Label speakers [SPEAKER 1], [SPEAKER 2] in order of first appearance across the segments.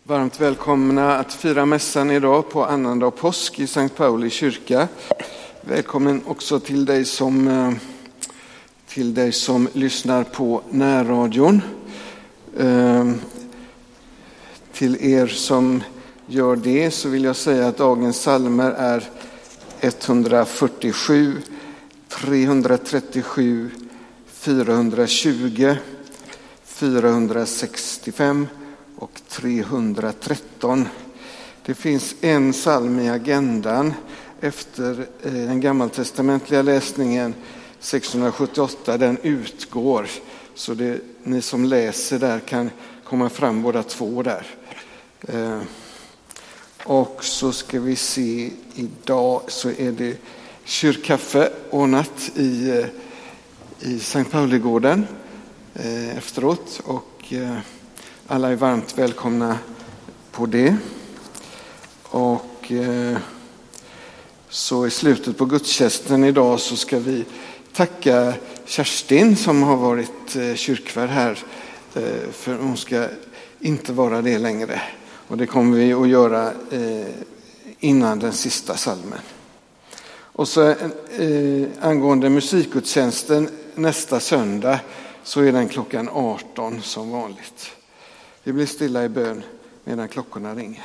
[SPEAKER 1] Varmt välkomna att fira mässan idag på annandag påsk i Sankt Pauli kyrka. Välkommen också till dig som lyssnar på närradion. Till er som gör det så vill jag säga att dagens psalmer är 147, 337, 420, 465 och 313. Det finns en psalm i agendan efter den gammaltestamentliga läsningen 678. Den utgår, så ni som läser där kan komma fram båda två där. Och så ska vi se, idag så är det kyrkkaffe ordnat i Sankt Pauligården efteråt, och alla är varmt välkomna på det. Och så i slutet på gudstjänsten idag så ska vi tacka Kerstin som har varit kyrkvärd här, för hon ska inte vara det längre. Och det kommer vi att göra innan den sista psalmen. Och så angående musikgudstjänsten nästa söndag så är den klockan 18 som vanligt. Vi blir stilla i bön medan klockorna ringer.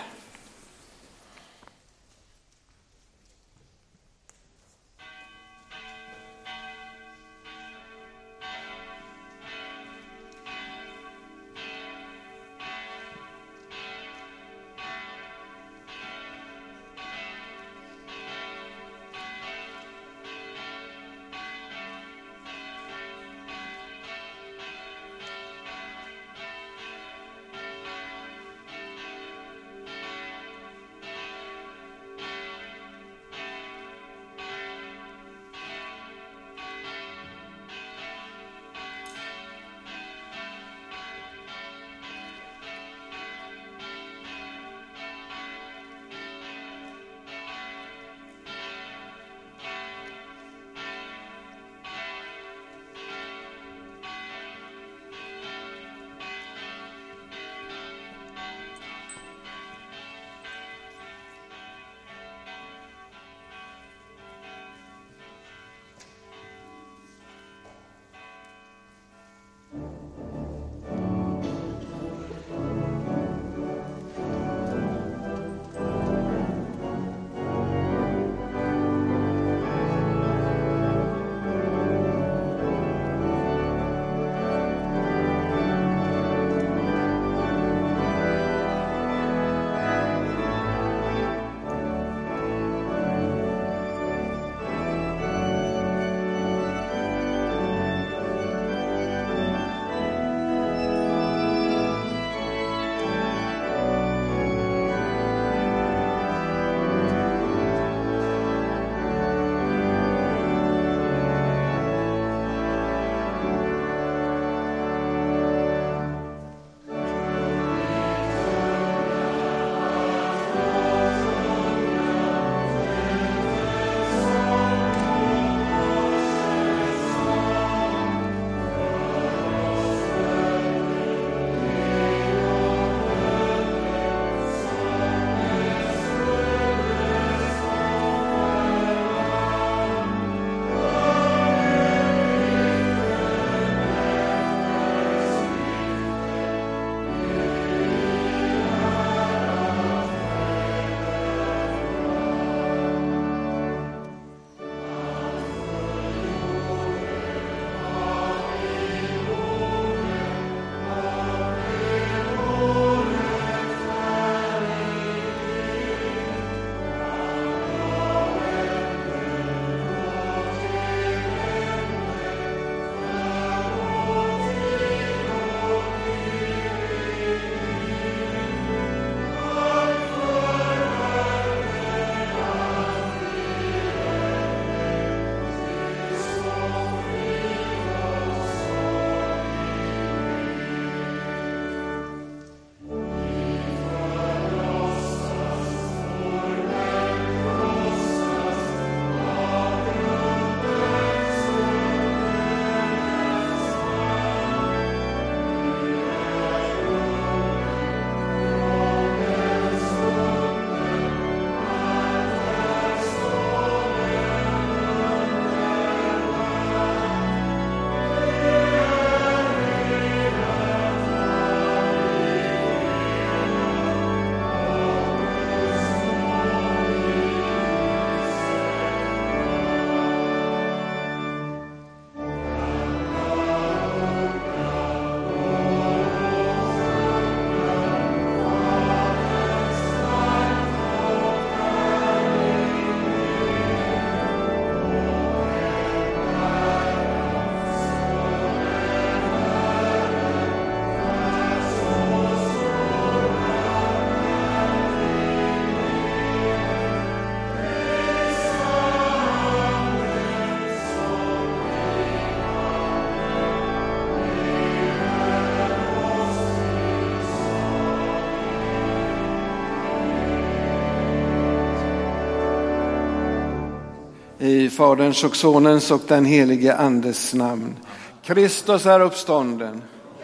[SPEAKER 1] I Faderns och Sonens och den helige Andes namn. Kristus är uppstånden.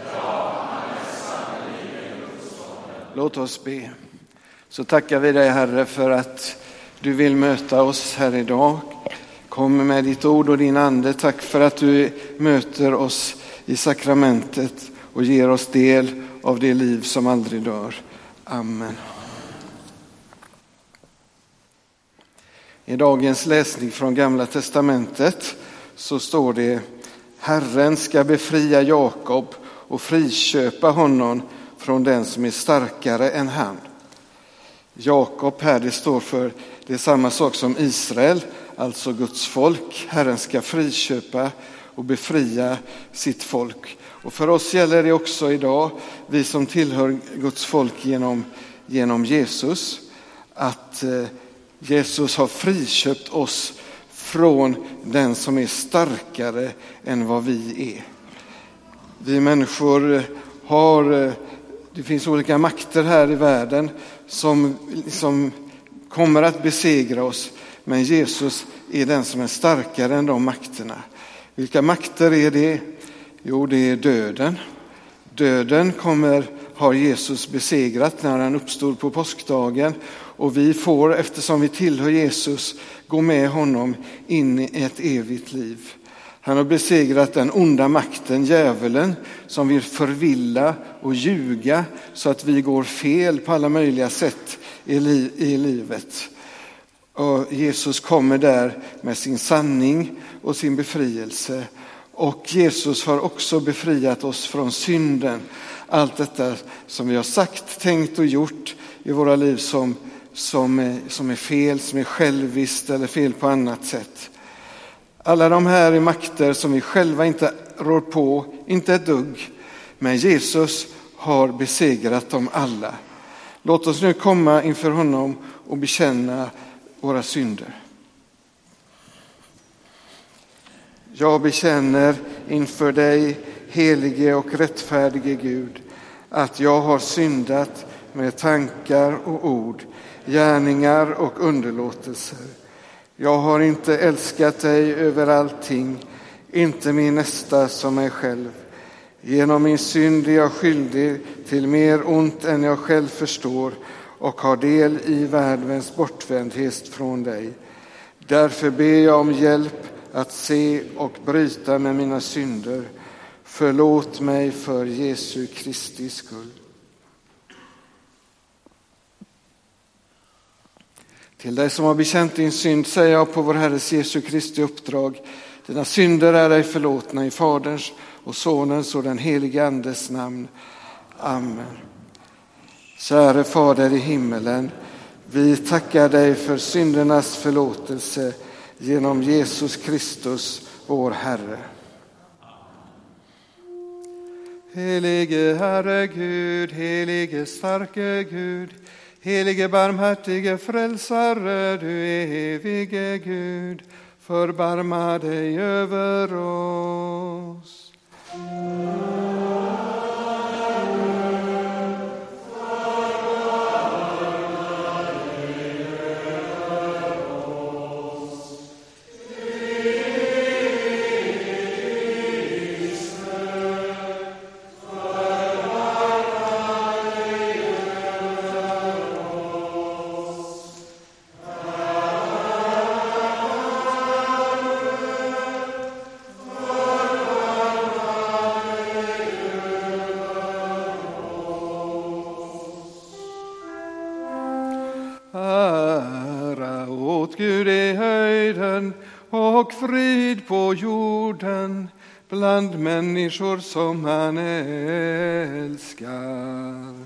[SPEAKER 1] Låt oss be. Så tackar vi dig, Herre, för att du vill möta oss här idag. Kom med ditt ord och din ande. Tack för att du möter oss i sakramentet och ger oss del av det liv som aldrig dör. Amen. I dagens läsning från Gamla testamentet så står det: Herren ska befria Jakob och friköpa honom från den som är starkare än han. Jakob här, det står för, det är samma sak som Israel, alltså Guds folk. Herren ska friköpa och befria sitt folk. Och för oss gäller det också idag, vi som tillhör Guds folk genom Jesus, att Jesus har friköpt oss från den som är starkare än vad vi är. Vi människor har, det finns olika makter här i världen som kommer att besegra oss, men Jesus är den som är starkare än de makterna. Vilka makter är det? Jo, det är döden. Döden har Jesus besegrat när han uppstod på påskdagen, och vi får, eftersom vi tillhör Jesus, gå med honom in i ett evigt liv. Han har besegrat den onda makten, djävulen, som vill förvilla och ljuga så att vi går fel på alla möjliga sätt i livet. Och Jesus kommer där med sin sanning och sin befrielse. Och Jesus har också befriat oss från synden. Allt detta som vi har sagt, tänkt och gjort i våra liv som är fel, som är själviskt eller fel på annat sätt. Alla de här är makter som vi själva inte rår på, inte ett dugg. Men Jesus har besegrat dem alla. Låt oss nu komma inför honom och bekänna våra synder. Jag bekänner inför dig, helige och rättfärdige Gud, att jag har syndat med tankar och ord, gärningar och underlåtelser. Jag har inte älskat dig över allting, inte min nästa som mig själv. Genom min synd är jag skyldig till mer ont än jag själv förstår och har del i världens bortvändhet från dig. Därför ber jag om hjälp att se och bryta med mina synder. Förlåt mig för Jesu Kristi skull. Till dig som har bekänt din synd säger jag på vår Herres Jesu Kristi uppdrag: dina synder är dig förlåtna i Faderns och Sonens och den helige Andes namn. Amen. Käre Fader i himmelen, vi tackar dig för syndernas förlåtelse genom Jesus Kristus, vår Herre. Helige Herre Gud, helige starke Gud, helige barmhärtige frälsare, du evige Gud, förbarma dig över oss. Och frid på jorden bland människor som han älskar.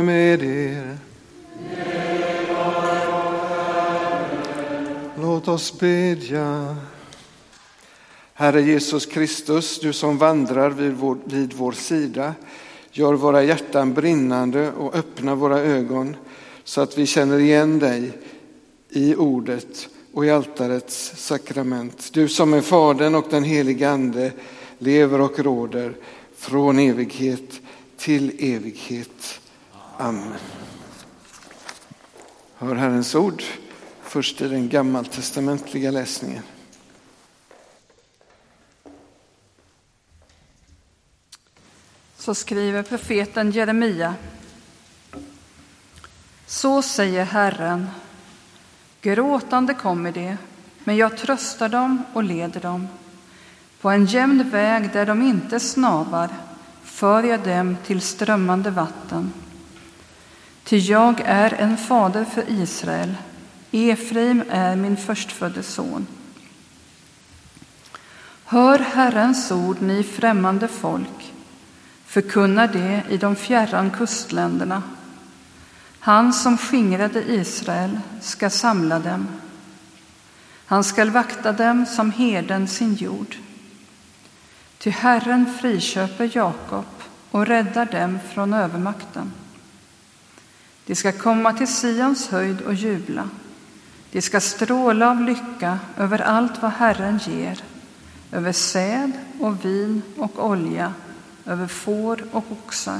[SPEAKER 1] med er. Låt oss bedja. Herre Jesus Kristus, du som vandrar vid vår sida, gör våra hjärtan brinnande och öppna våra ögon så att vi känner igen dig i ordet och i altarets sakrament. Du som är Fadern och den helige Ande lever och råder från evighet till evighet. Amen. Hör Herrens ord först i den gammaltestamentliga läsningen.
[SPEAKER 2] Så skriver profeten Jeremia. Så säger Herren: gråtande kommer de, men jag tröstar dem och leder dem. På en jämn väg där de inte snavar för jag dem till strömmande vatten. Ty jag är en fader för Israel, Efraim är min förstfödde son. Hör Herrens ord, ni främmande folk, förkunna det i de fjärran kustländerna. Han som skingrade Israel ska samla dem. Han skall vakta dem som herden sin jord. Ty Herren friköper Jakob och räddar dem från övermakten. De ska komma till Sions höjd och jubla. De ska stråla av lycka över allt vad Herren ger, över säd och vin och olja, över får och oxar.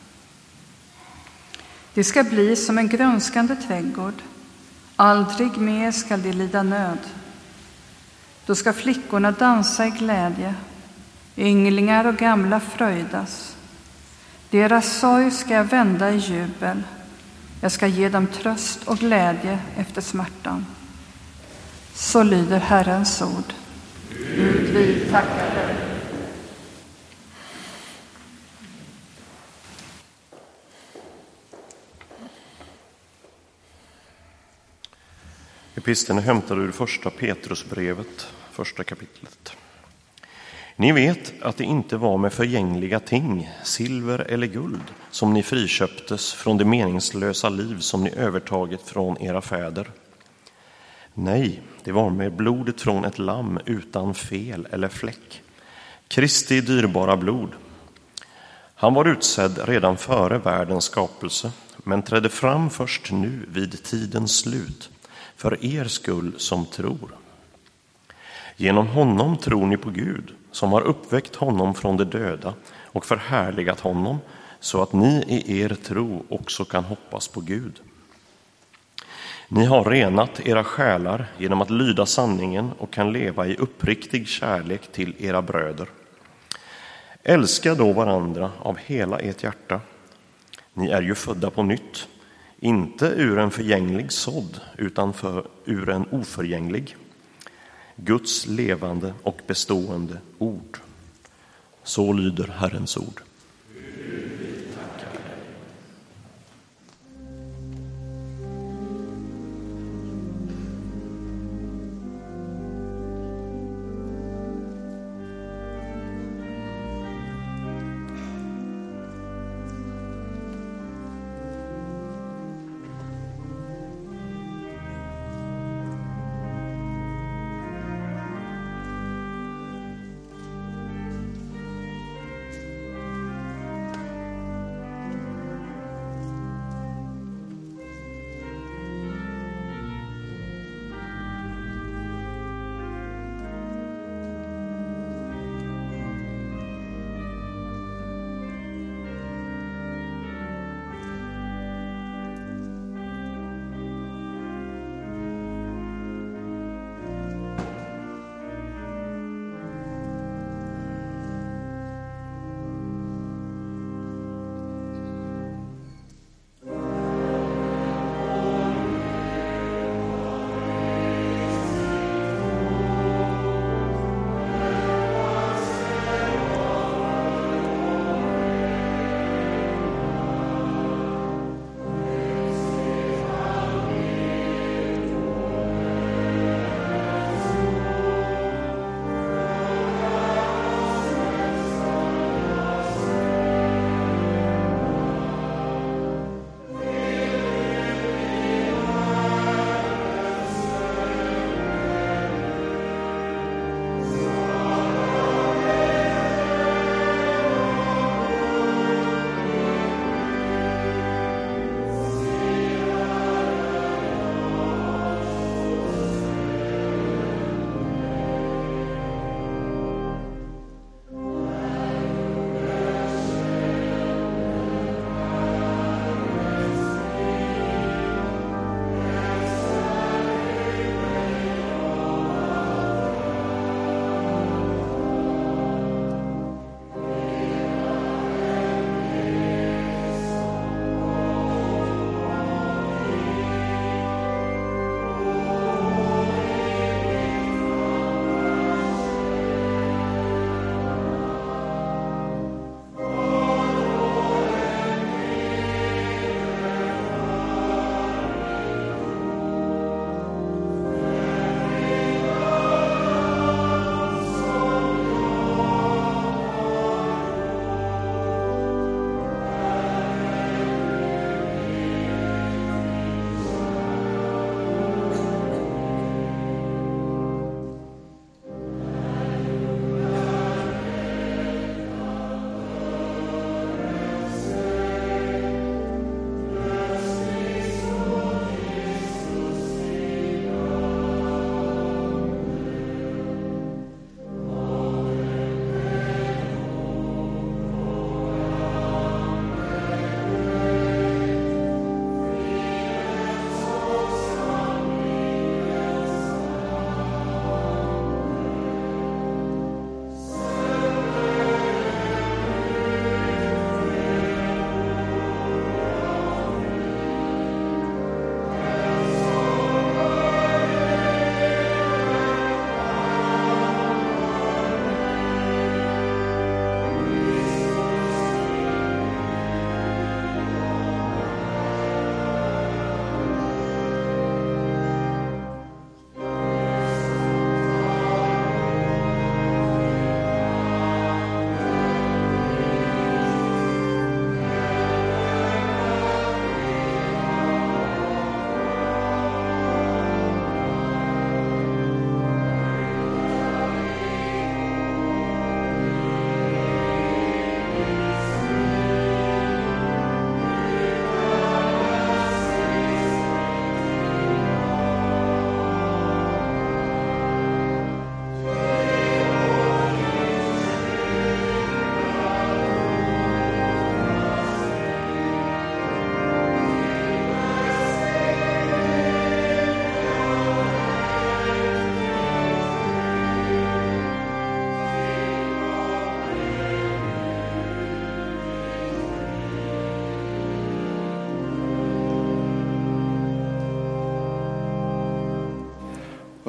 [SPEAKER 2] Det ska bli som en grönskande trädgård, aldrig mer skall de lida nöd. Då ska flickorna dansa i glädje, ynglingar och gamla fröjdas. Deras sorg ska jag vända i jubel, jag ska ge dem tröst och glädje efter smärtan. Så lyder Herrens ord. Gud, vi tackar dig.
[SPEAKER 3] Episteln är hämtad ur första Petrusbrevet, första kapitlet. Ni vet att det inte var med förgängliga ting, silver eller guld, som ni friköptes från det meningslösa liv som ni övertagit från era fäder. Nej, det var med blodet från ett lamm utan fel eller fläck, Kristi dyrbara blod. Han var utsedd redan före världens skapelse, men trädde fram först nu vid tidens slut, för er skull som tror. Genom honom tror ni på Gud, som har uppväckt honom från de döda och förhärligat honom, så att ni i er tro också kan hoppas på Gud. Ni har renat era själar genom att lyda sanningen och kan leva i uppriktig kärlek till era bröder. Älska då varandra av hela ert hjärta. Ni är ju födda på nytt, inte ur en förgänglig sådd utan ur en oförgänglig, Guds levande och bestående ord. Så lyder Herrens ord.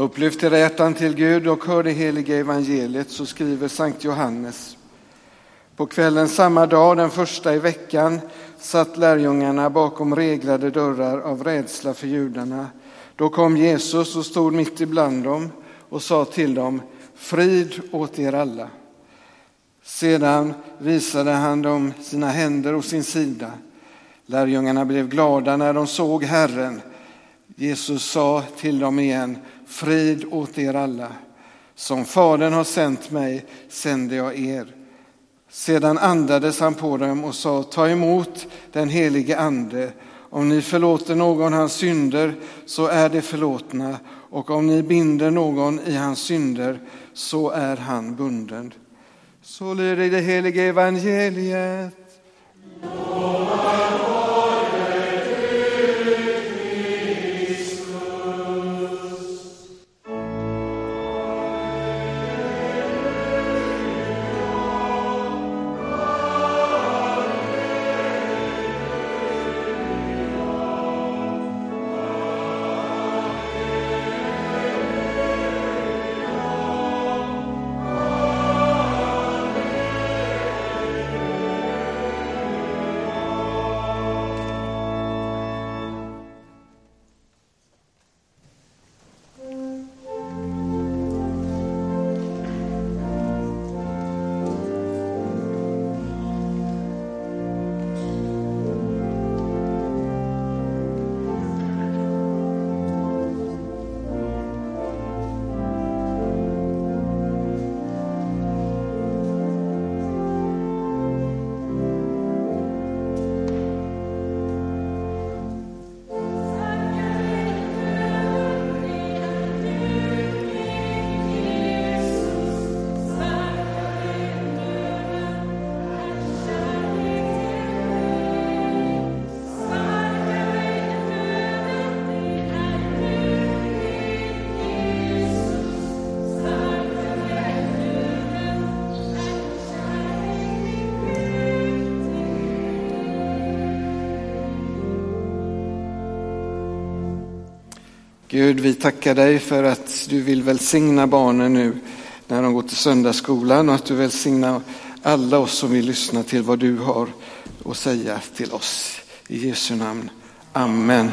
[SPEAKER 1] Upplyft era hjärtan till Gud och hör det heliga evangeliet, så skriver Sankt Johannes. På kvällen samma dag, den första i veckan, satt lärjungarna bakom reglade dörrar av rädsla för judarna. Då kom Jesus och stod mitt ibland dem och sa till dem: frid åt er alla. Sedan visade han dem sina händer och sin sida. Lärjungarna blev glada när de såg Herren. Jesus sa till dem igen: frid åt er alla. Som Fadern har sänt mig sänder jag er. Sedan andades han på dem och sa: ta emot den helige ande. Om ni förlåter någon hans synder så är det förlåtna, och om ni binder någon i hans synder så är han bunden. Så lyder det heliga evangeliet. Gud, vi tackar dig för att du vill välsigna barnen nu när de går till söndagsskolan, och att du välsignar alla oss som vill lyssna till vad du har att säga till oss. I Jesu namn. Amen.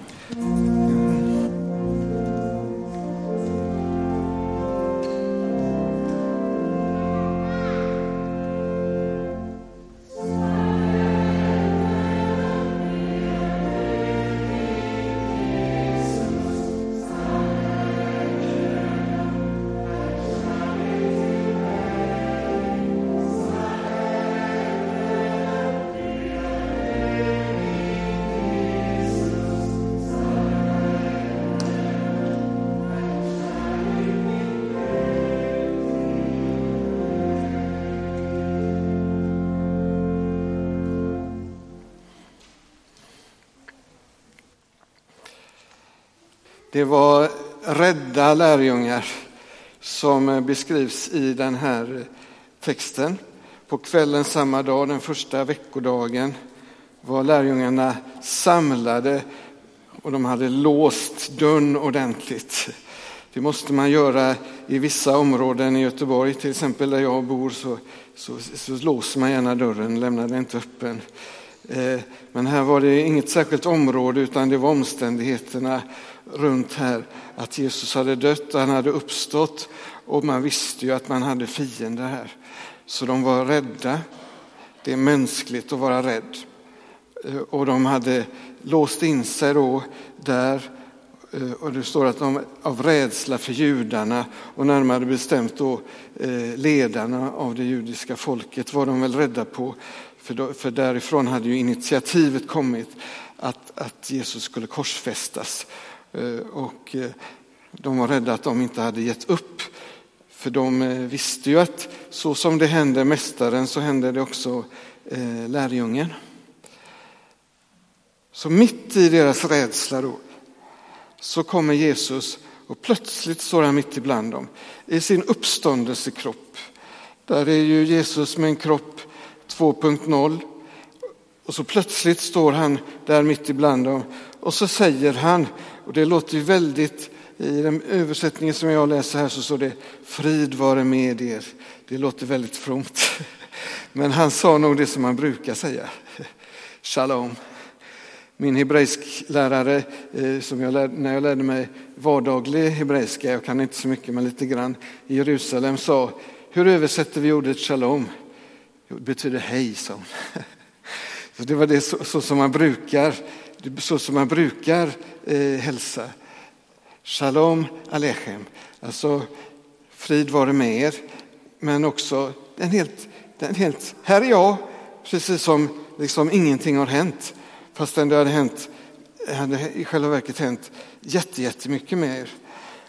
[SPEAKER 1] Det var rädda lärjungar som beskrivs i den här texten. På kvällen samma dag, den första veckodagen, var lärjungarna samlade och de hade låst dörren ordentligt. Det måste man göra i vissa områden i Göteborg, till exempel där jag bor, så låser man gärna dörren, lämnar den inte öppen. Men här var det inget särskilt område, utan det var omständigheterna runt här, att Jesus hade dött, han hade uppstått, och man visste ju att man hade fiender här. Så de var rädda. Det är mänskligt att vara rädd. Och de hade låst in sig då där, och det står att de av rädsla för judarna, och närmare bestämt då ledarna av det judiska folket, var de väl rädda på. För därifrån hade ju initiativet kommit att Jesus skulle korsfästas. Och de var rädda att de inte hade gett upp. För de visste ju att så som det hände mästaren, så hände det också lärjungen. Så mitt i deras rädsla då, så kommer Jesus, och plötsligt står han mitt ibland dem i sin uppståndelsekropp. Där är ju Jesus med en kropp 2.0, och så plötsligt står han där mitt ibland dem, och så säger han, och det låter ju väldigt I den översättningen som jag läser här så står det frid vare med er. Det låter väldigt fromt. Men han sa nog det som man brukar säga. Shalom. Min hebreisk lärare, när jag lärde mig vardaglig hebreiska, jag kan inte så mycket men lite grann, i Jerusalem sa, hur översätter vi ordet shalom? Det betyder hej, sa hon. Så det var det så som man brukar hälsa. Shalom aleichem, alltså frid vare med er, men också den helt här är jag, precis som liksom ingenting har hänt, fastän det hade i själva verket hänt jättemycket med er.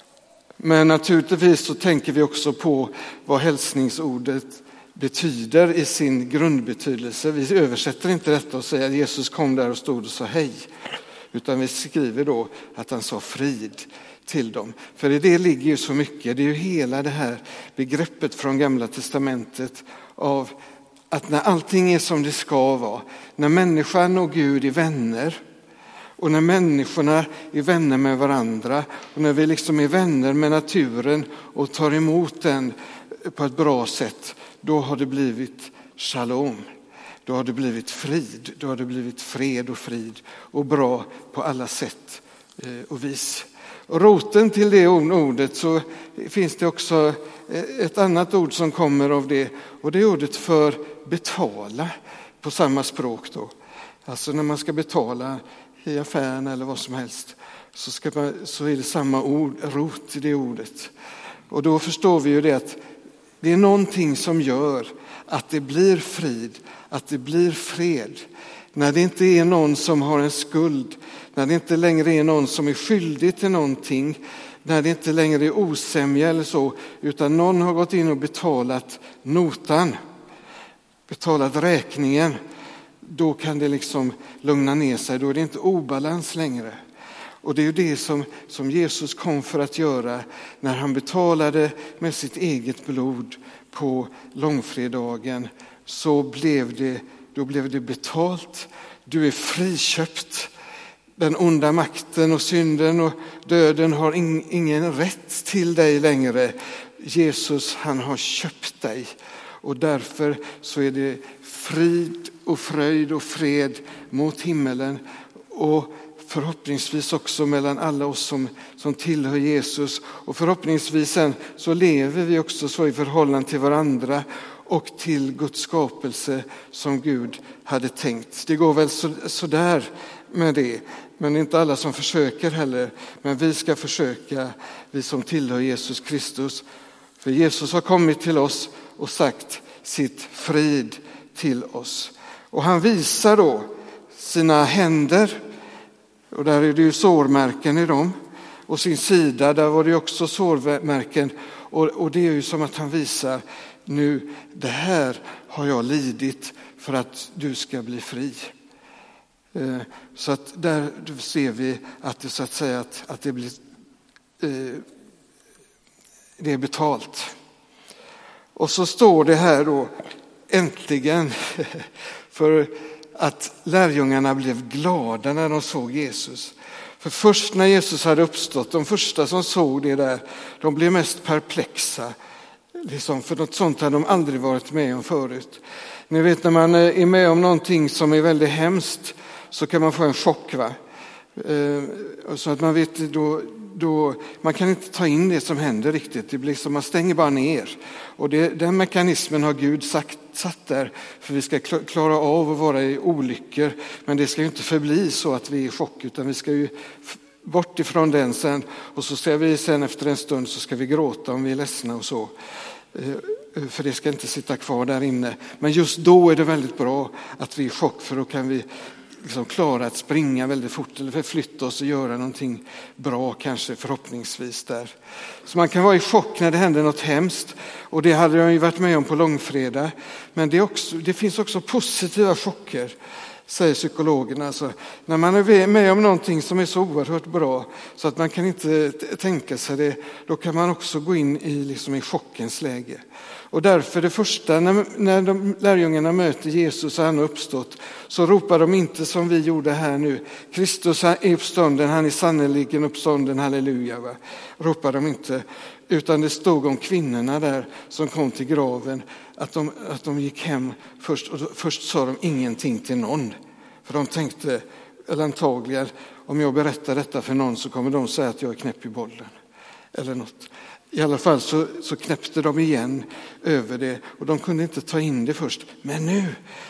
[SPEAKER 1] Men naturligtvis så tänker vi också på vad hälsningsordet betyder i sin grundbetydelse. Vi översätter inte detta och säger att Jesus kom där och stod och sa hej, utan vi skriver då att han sa frid till dem. För i det ligger ju så mycket, det är ju hela det här begreppet från Gamla testamentet av att när allting är som det ska vara, när människan och Gud är vänner, och när människorna är vänner med varandra, och när vi liksom är vänner med naturen och tar emot den på ett bra sätt, då har det blivit shalom. Då har det blivit frid, då har det blivit fred och frid och bra på alla sätt och vis. Och roten till det ordet så finns det också ett annat ord som kommer av det, och det är ordet för betala på samma språk då. Alltså när man ska betala i affären eller vad som helst så är det samma rot i det ordet. Och då förstår vi ju det att det är någonting som gör att det blir frid, att det blir fred. När det inte är någon som har en skuld, när det inte längre är någon som är skyldig till någonting, när det inte längre är osämja eller så, utan någon har gått in och betalat notan, betalat räkningen, då kan det liksom lugna ner sig, då är det inte obalans längre. Och det är ju det som Jesus kom för att göra när han betalade med sitt eget blod på långfredagen. Då blev det betalt. Du är friköpt. Den onda makten och synden och döden har ingen rätt till dig längre. Jesus, han har köpt dig. Och därför så är det frid och fröjd och fred mot himmelen, och förhoppningsvis också mellan alla oss som tillhör Jesus. Och förhoppningsvis sen så lever vi också så i förhållande till varandra och till Guds skapelse som Gud hade tänkt. Det går väl så där med det, men det är inte alla som försöker heller. Men vi ska försöka, vi som tillhör Jesus Kristus. För Jesus har kommit till oss och sagt sitt frid till oss. Och han visar då sina händer, och där är det ju sårmärken i dem. Och sin sida, där var det också sårmärken. Och det är ju som att han visar, nu det här har jag lidit för att du ska bli fri. Så att där ser vi att det så att säga att det blir det är betalt. Och så står det här då, äntligen, för att lärjungarna blev glada när de såg Jesus. För först när Jesus hade uppstått, de första som såg det där, de blev mest perplexa. Liksom, för något sånt hade de aldrig varit med om förut. Ni vet, när man är med om någonting som är väldigt hemskt så kan man få en chock, va? Så att man vet, då man kan inte ta in det som händer riktigt. Det blir som man stänger bara ner. Och den mekanismen har Gud satt där för vi ska klara av att vara i olyckor. Men det ska ju inte förbli så att vi är i chock, utan vi ska ju bort ifrån den sen. Och så ska vi sen efter en stund så ska vi gråta om vi är ledsna och så. För det ska inte sitta kvar där inne. Men just då är det väldigt bra att vi är i chock, för då kan vi liksom klara att springa väldigt fort eller förflytta oss och göra någonting bra, kanske förhoppningsvis där. Så man kan vara i chock när det händer något hemskt, och det hade jag ju varit med om på långfredag. Men det finns också positiva chocker säger psykologerna. Alltså, när man är med om någonting som är så oerhört bra så att man kan inte tänka sig det, då kan man också gå in i chockens läge. Och därför det första, när lärjungarna möter Jesus och han har uppstått, så ropar de inte som vi gjorde här nu: Kristus är uppstånden, han är sannoliken uppstånden, halleluja. Va? Ropar de inte, utan det stod om kvinnorna där som kom till graven, att de gick hem först. Och först sa de ingenting till någon. För de tänkte, eller antagligen, om jag berättar detta för någon så kommer de säga att jag är knäpp i bollen. Eller något. I alla fall så knäppte de igen över det och de kunde inte ta in det först. Men nu,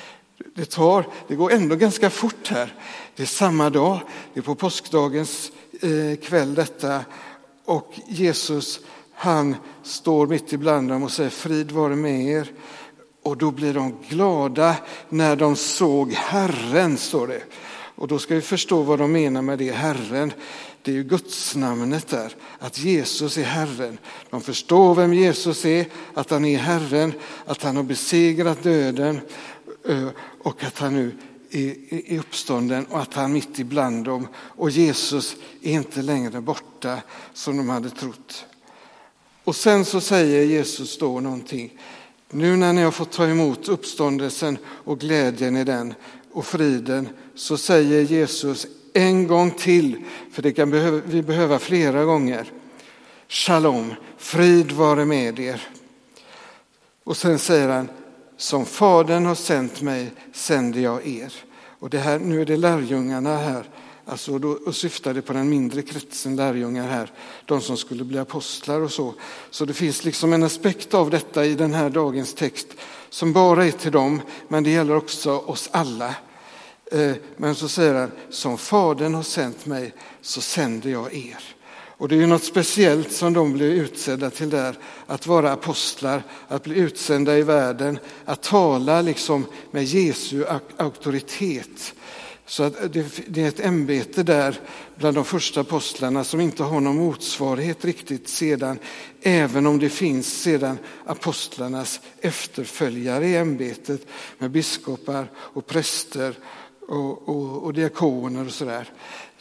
[SPEAKER 1] det går ändå ganska fort här. Det är samma dag, det är på påskdagens kväll detta, och Jesus, han står mitt ibland dem och säger: frid vare med er. Och då blir de glada när de såg Herren, står det. Och då ska vi förstå vad de menar med det. Herren, det är ju Guds namnet där, att Jesus är Herren. De förstår vem Jesus är, att han är Herren, att han har besegrat döden och att han nu är uppstånden och att han är mitt ibland dem. Och Jesus är inte längre borta som de hade trott. Och sen så säger Jesus då någonting. Nu när ni har fått ta emot uppståndelsen och glädjen i den och friden, så säger Jesus en gång till, för det kan vi behöva flera gånger: Shalom, frid vare med er. Och sen säger han: som Fadern har sänt mig sänder jag er. Och det här, nu är det lärjungarna här. Alltså då syftade på den mindre kretsen lärjungar här. De som skulle bli apostlar och så. Så det finns liksom en aspekt av detta i den här dagens text som bara är till dem. Men det gäller också oss alla. Men så säger han: som Fadern har sänt mig så sänder jag er. Och det är ju något speciellt som de blir utsedda till där. Att vara apostlar, att bli utsända i världen. Att tala liksom med Jesu auktoritet. Så att det är ett ämbete där bland de första apostlarna som inte har någon motsvarighet riktigt sedan. Även om det finns sedan apostlarnas efterföljare i ämbetet med biskopar och präster och diakoner och sådär.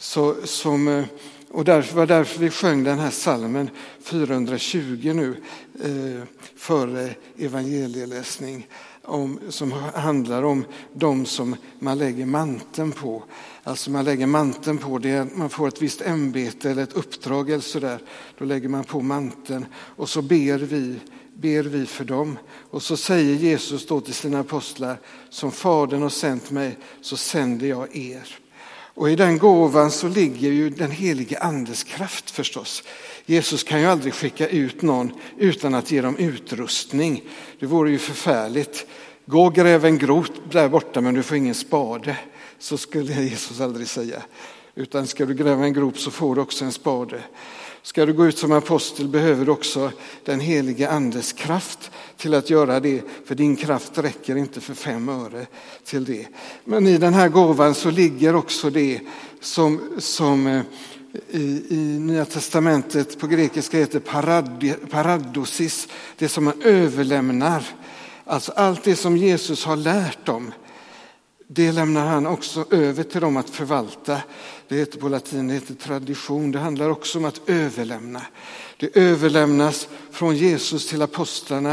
[SPEAKER 1] Och därför vi sjöng den här psalmen 420 nu före evangelieläsning. Som handlar om de som man lägger manteln på. Alltså man lägger manteln på det, man får ett visst ämbete eller ett uppdrag eller sådär. Då lägger man på manteln och så ber vi för dem. Och så säger Jesus då till sina apostlar: som Fadern har sänt mig så sänder jag er. Och i den gåvan så ligger ju den helige andes kraft förstås. Jesus kan ju aldrig skicka ut någon utan att ge dem utrustning. Det vore ju förfärligt. Gå och gräv en grot där borta men du får ingen spade. Så skulle Jesus aldrig säga. Utan ska du gräva en grop så får du också en spade. Ska du gå ut som apostel behöver du också den helige andes kraft till att göra det. För din kraft räcker inte för 5 öre till det. Men i den här gåvan så ligger också det som i Nya testamentet på grekiska heter paradosis. Det som man överlämnar. Alltså allt det som Jesus har lärt dem. Det lämnar han också över till dem att förvalta. Det heter på latin, det heter tradition. Det handlar också om att överlämna. Det överlämnas från Jesus till apostlarna,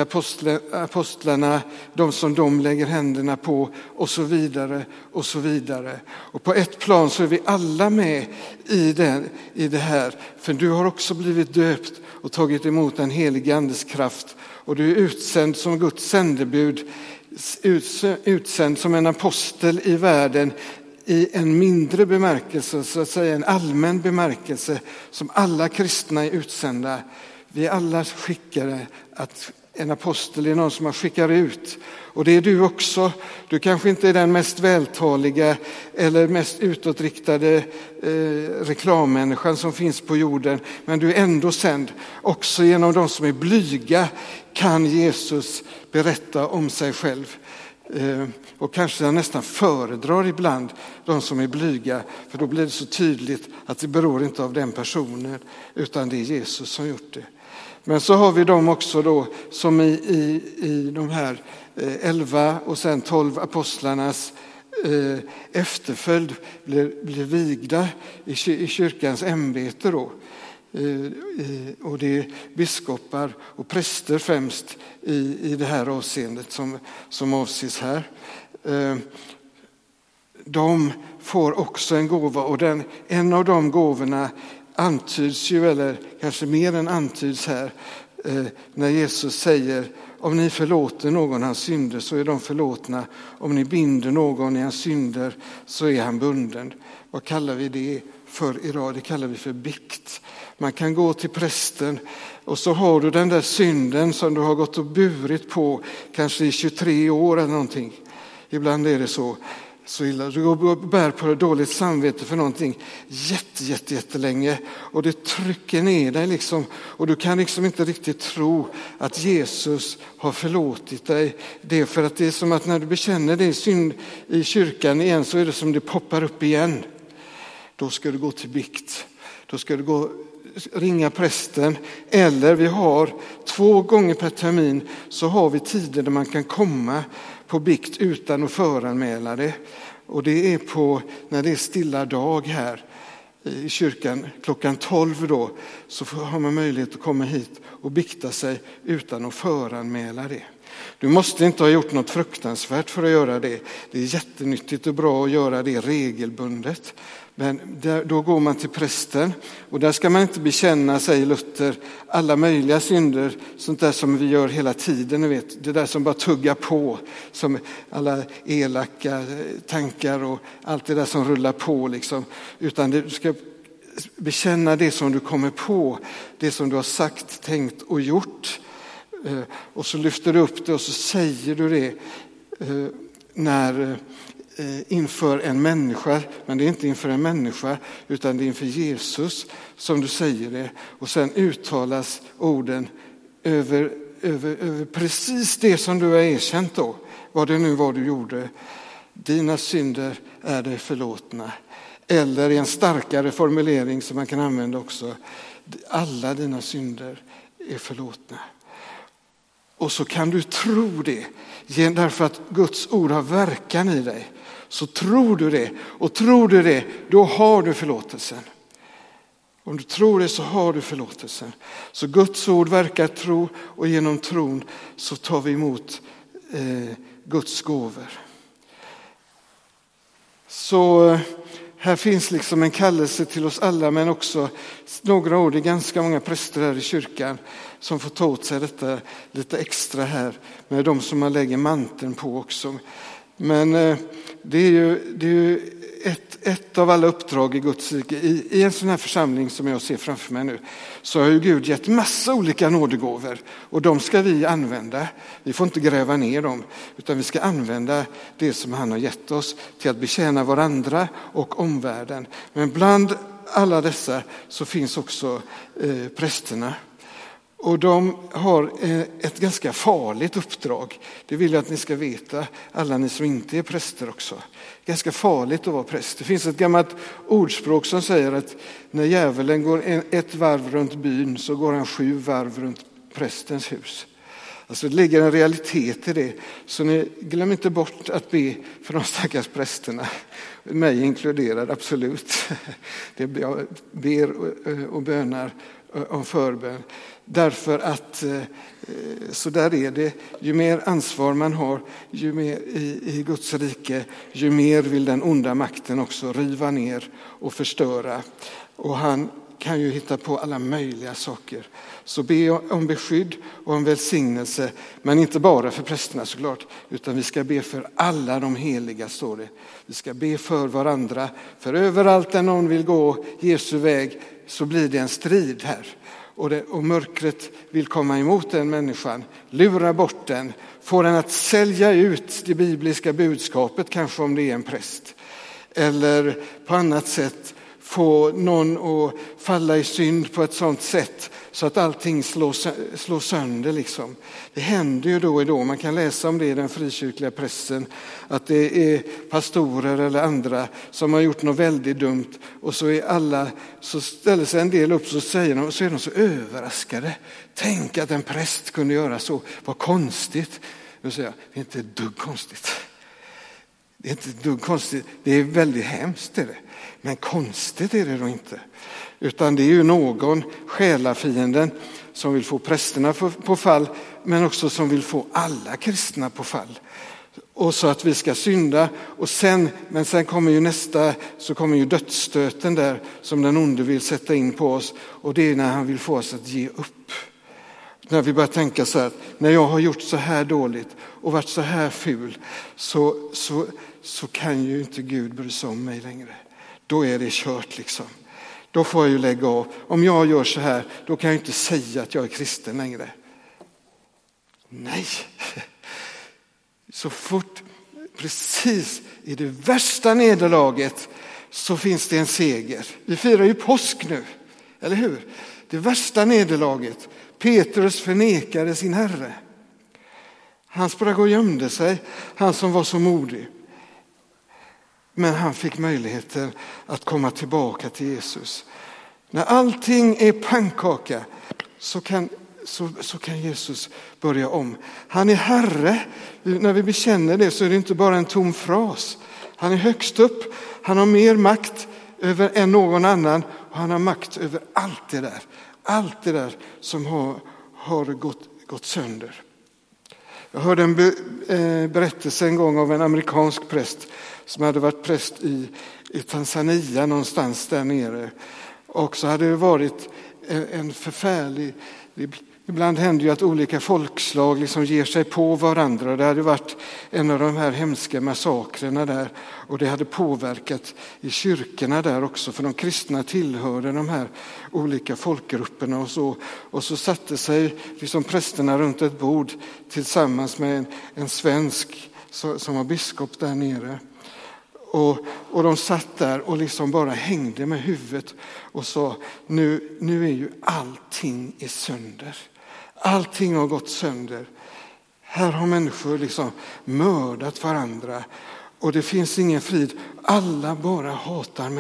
[SPEAKER 1] de som de lägger händerna på och så vidare och så vidare. Och på ett plan så är vi alla med i det här. För du har också blivit döpt och tagit emot den helige andes kraft. Och du är utsänd som Guds sändebud, utsänd som en apostel i världen i en mindre bemärkelse, så att säga en allmän bemärkelse som alla kristna är utsända. Vi är alla skickade, att en apostel är någon som man skickar ut. Och det är du också. Du kanske inte är den mest vältaliga eller mest utåtriktade reklammänniskan som finns på jorden. Men du är ändå sänd. Också genom de som är blyga kan Jesus berätta om sig själv. Och kanske jag nästan föredrar ibland de som är blyga. För då blir det så tydligt att det beror inte av den personen utan det är Jesus som gjort det. Men så har vi dem också då som i de här 11 och sen 12 apostlarnas efterföljd blir vigda i kyrkans ämbete då. Och det är biskopar och präster främst i det här avseendet som avses här. De får också en gåva, och en av de gåvorna antyds ju, eller kanske mer än antyds här, när Jesus säger: om ni förlåter någon hans synder så är de förlåtna. Om ni binder någon i hans synder så är han bunden. Vad kallar vi det för idag? Det kallar vi för bikt. Man kan gå till prästen och så har du den där synden som du har gått och burit på kanske i 23 år eller någonting. Ibland är det så illa. Du går och bär på dåligt samvete för någonting jättelänge, och det trycker ner dig liksom, och du kan liksom inte riktigt tro att Jesus har förlåtit dig. Det är för att det är som att när du bekänner din synd i kyrkan igen så är det som det poppar upp igen. Då ska du gå till bikt. Då ska du ringa prästen, eller vi har 2 gånger per termin så har vi tider där man kan komma på bikt utan att föranmäla det. Och det är när det är stilla dag här i kyrkan klockan 12 då, så har man möjlighet att komma hit och bikta sig utan att föranmäla det. Du måste inte ha gjort något fruktansvärt för att göra det. Det är jättenyttigt och bra att göra det regelbundet. Men då går man till prästen, och där ska man inte bekänna, säger Luther, alla möjliga synder, sånt där som vi gör hela tiden, ni vet, det där som bara tuggar på, som alla elaka tankar och allt det där som rullar på liksom, utan du ska bekänna det som du kommer på, det som du har sagt, tänkt och gjort, och så lyfter du upp det och så säger du det inför en människa, men det är inte inför en människa utan det är inför Jesus som du säger det, och sen uttalas orden över precis det som du har erkänt då, vad det nu var du gjorde. Dina synder är dig förlåtna, eller i en starkare formulering som man kan använda också: alla dina synder är förlåtna. Och så kan du tro det, därför att Guds ord har verkan i dig. Så tror du det, och tror du det, då har du förlåtelsen. Om du tror det så har du förlåtelsen. Så Guds ord verkar tro, och genom tron så tar vi emot Guds gåvor. Så här finns liksom en kallelse till oss alla, men också några ord, det är ganska många präster här i kyrkan som får ta åt sig detta lite extra här, med de som man lägger manteln på också. Men det är ju ett av alla uppdrag i Guds rike. I en sån här församling som jag ser framför mig nu, så har ju Gud gett massa olika nådegåvor, och de ska vi använda. Vi får inte gräva ner dem, utan vi ska använda det som han har gett oss till att betjäna varandra och omvärlden. Men bland alla dessa så finns också prästerna. Och de har ett ganska farligt uppdrag. Det vill jag att ni ska veta, alla ni som inte är präster också. Ganska farligt att vara präst. Det finns ett gammalt ordspråk som säger att när djävulen går ett varv runt byn så går han 7 varv runt prästens hus. Alltså det ligger en realitet i det. Så ni glöm inte bort att be för de stackars prästerna. Mig inkluderad, absolut. Jag ber och bönar om förbön. Därför att så där är det. Ju mer ansvar man har, ju mer i Guds rike, ju mer vill den onda makten också riva ner och förstöra. Och han kan ju hitta på alla möjliga saker. Så be om beskydd och om välsignelse, men inte bara för prästerna såklart, utan vi ska be för alla de heliga, står det. Vi ska be för varandra, för överallt där någon vill gå Jesu väg så blir det en strid här. Och mörkret vill komma emot den människan, lura bort den, få den att sälja ut det bibliska budskapet, kanske om det är en präst. Eller på annat sätt få någon att falla i synd på ett sådant sätt så att allting slår sönder liksom. Det händer ju då och då, man kan läsa om det i den frikyrkliga pressen, att det är pastorer eller andra som har gjort något väldigt dumt, och så ställer sig en del upp så säger de, så är de så överraskade. Tänk att en präst kunde göra så, vad konstigt. Då säger jag, det är inte ett dugg konstigt. Det är inte ett dugg konstigt. Det är väldigt hemskt är det. Men konstigt är det då inte. Utan det är ju någon, själafienden, som vill få prästerna på fall, men också som vill få alla kristna på fall. Och så att vi ska synda. Men sen kommer ju så kommer ju dödsstöten där som den onde vill sätta in på oss. Och det är när han vill få oss att ge upp. När vi börjar tänka så här, när jag har gjort så här dåligt och varit så här ful, så kan ju inte Gud bry sig om mig längre. Då är det kört liksom. Då får jag ju lägga av. Om jag gör så här, då kan jag inte säga att jag är kristen längre. Nej. Så fort, precis i det värsta nederlaget, så finns det en seger. Vi firar ju påsk nu, eller hur? Det värsta nederlaget. Petrus förnekade sin Herre. Han sprang och gömde sig, han som var så modig. Men han fick möjligheten att komma tillbaka till Jesus. När allting är pannkaka så kan Jesus börja om. Han är Herre. När vi bekänner det så är det inte bara en tom fras. Han är högst upp. Han har mer makt än någon annan. Och han har makt över allt det där. Allt det där som har gått sönder. Jag hörde en berättelse en gång av en amerikansk präst som hade varit präst i Tanzania någonstans där nere. Och så hade det varit en förfärlig... Ibland händer ju att olika folkslag liksom ger sig på varandra. Det hade varit en av de här hemska massakrerna där. Och det hade påverkat i kyrkorna där också. För de kristna tillhörde de här olika folkgrupperna och så. Och så satte sig liksom prästerna runt ett bord tillsammans med en svensk som var biskop där nere. Och de satt där och liksom bara hängde med huvudet och sa, nu är ju allting i sönder. Allting har gått sönder. Här har människor liksom mördat varandra och det finns ingen frid. Alla bara hatar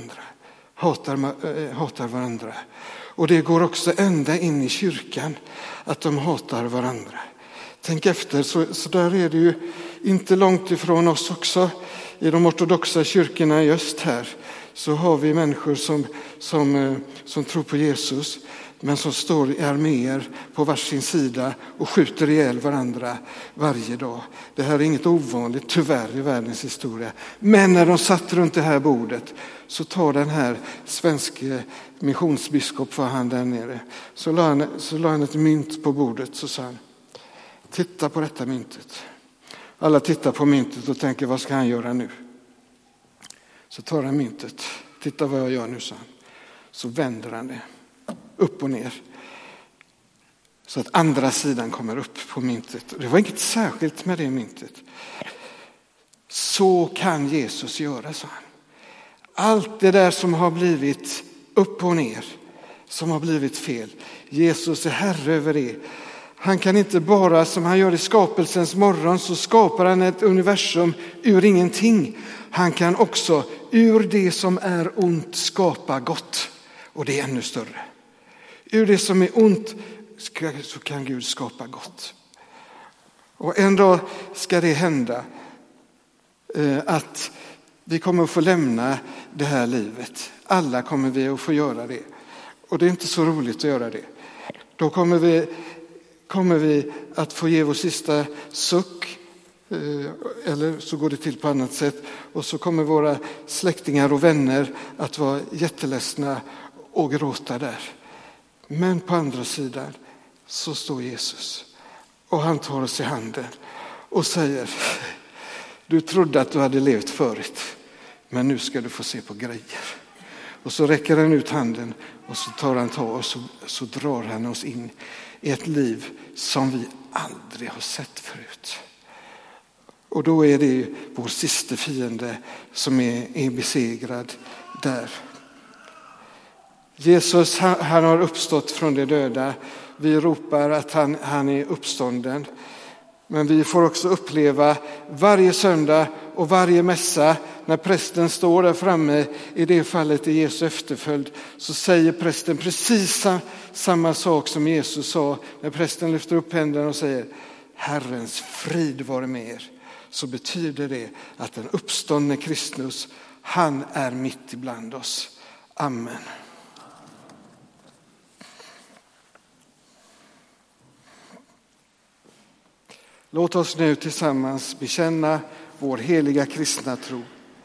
[SPEAKER 1] varandra. Och det går också ända in i kyrkan att de hatar varandra. Tänk efter, så där är det ju inte långt ifrån oss också. I de ortodoxa kyrkorna i öst här så har vi människor som tror på Jesus, men som står i arméer på varsin sida och skjuter ihjäl varandra varje dag. Det här är inget ovanligt tyvärr i världens historia. Men när de satt runt det här bordet så tar den här svenska missionsbiskop, var han där nere, så la han ett mynt på bordet, så sa han, titta på detta myntet. Alla tittar på myntet och tänker, vad ska han göra nu? Så tar han myntet. Titta vad jag gör nu, sa han. Så vänder han det upp och ner. Så att andra sidan kommer upp på myntet. Det var inget särskilt med det myntet. Så kan Jesus göra, sa han. Allt det där som har blivit upp och ner, som har blivit fel. Jesus är herre över det. Han kan inte bara, som han gör i skapelsens morgon, så skapar han ett universum ur ingenting. Han kan också ur det som är ont skapa gott. Och det är ännu större. Ur det som är ont så kan Gud skapa gott. Och en dag ska det hända att vi kommer att få lämna det här livet. Alla kommer vi att få göra det. Och det är inte så roligt att göra det. Då kommer vi att få ge vår sista suck, eller så går det till på annat sätt, och så kommer våra släktingar och vänner att vara jätteledsna och gråta där. Men på andra sidan så står Jesus och han tar oss i handen och säger, du trodde att du hade levt förut, men nu ska du få se på grejer. Och så räcker han ut handen och så tar han tag och så drar han oss in i ett liv som vi aldrig har sett förut. Och då är det vår sista fiende som är besegrad där. Jesus, han har uppstått från de döda. Vi ropar att han är uppstånden. Men vi får också uppleva varje söndag och varje mässa när prästen står där framme, i det fallet i Jesu efterföljd, så säger prästen precis samma sak som Jesus sa när prästen lyfter upp händerna och säger, Herrens frid vare med er. så betyder det att den uppståndne Kristus, han är mitt ibland oss. Amen. Låt oss nu tillsammans bekänna vår heliga kristna tro.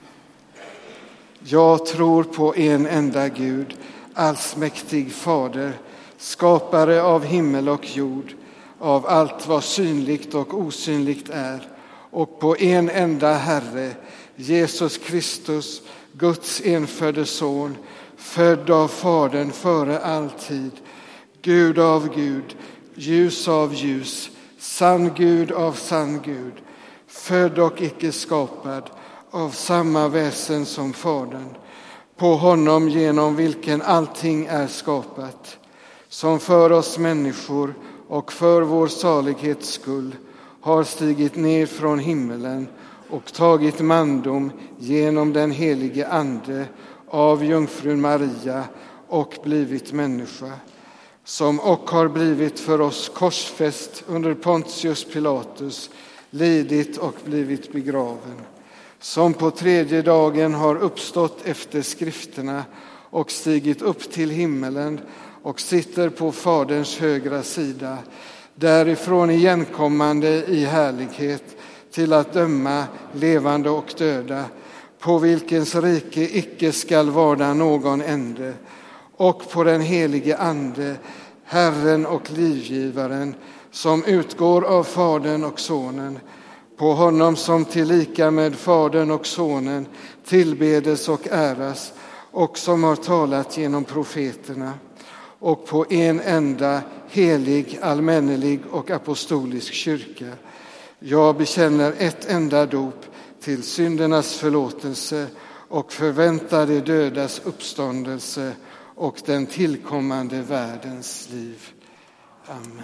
[SPEAKER 1] Jag tror på en enda Gud, allsmäktig Fader, skapare av himmel och jord, av allt vad synligt och osynligt är, och på en enda Herre, Jesus Kristus, Guds enfödde son, född av Fadern före all tid, Gud av Gud, ljus av ljus, sann Gud av sann Gud, född och icke skapad, av samma väsen som Fadern, på honom genom vilken allting är skapat, som för oss människor och för vår salighets skull har stigit ner från himmelen och tagit mandom genom den helige Ande av jungfrun Maria och blivit människa, som och har blivit för oss korsfäst under Pontius Pilatus, lidit och blivit begraven, som på tredje dagen har uppstått efter skrifterna och stigit upp till himmelen och sitter på Faderns högra sida, därifrån igenkommande i härlighet till att döma levande och döda, på vilkens rike icke skall vara någon ände, och på den helige Ande, Herren och livgivaren, som utgår av Fadern och Sonen, på honom som tillika med Fadern och Sonen tillbedes och äras, och som har talat genom profeterna, och på en enda helig, allmännelig och apostolisk kyrka. Jag bekänner ett enda dop till syndernas förlåtelse och förväntar de dödas uppståndelse och den tillkommande världens liv. Amen.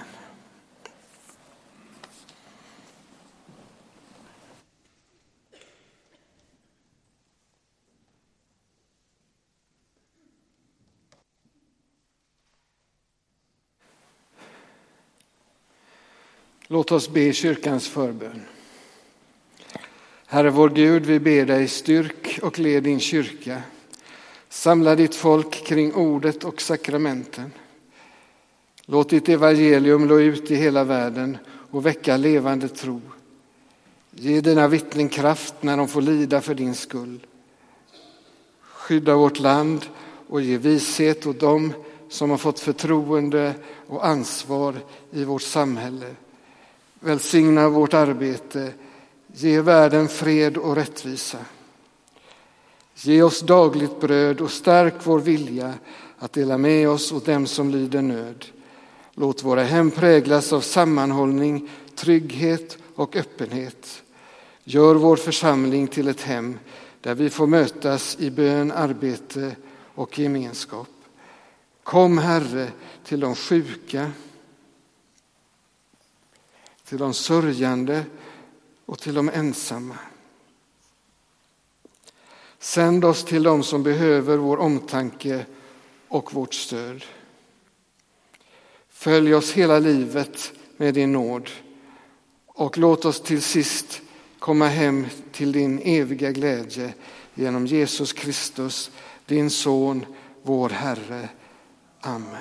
[SPEAKER 1] Låt oss be kyrkans förbön. Herre vår Gud, vi ber dig, styrk och led din kyrka. Samla ditt folk kring ordet och sakramenten. Låt ditt evangelium nå ut i hela världen och väcka levande tro. Ge dina vittnen kraft när de får lida för din skull. Skydda vårt land och ge vishet åt dem som har fått förtroende och ansvar i vårt samhälle. Välsigna vårt arbete, ge världen fred och rättvisa. Ge oss dagligt bröd och stärk vår vilja att dela med oss åt dem som lider nöd. Låt våra hem präglas av sammanhållning, trygghet och öppenhet. Gör vår församling till ett hem där vi får mötas i bön, arbete och gemenskap. Kom, Herre, till de sjuka, till de sörjande och till de ensamma. Sänd oss till dem som behöver vår omtanke och vårt stöd. Följ oss hela livet med din nåd och låt oss till sist komma hem till din eviga glädje genom Jesus Kristus, din son, vår Herre. Amen.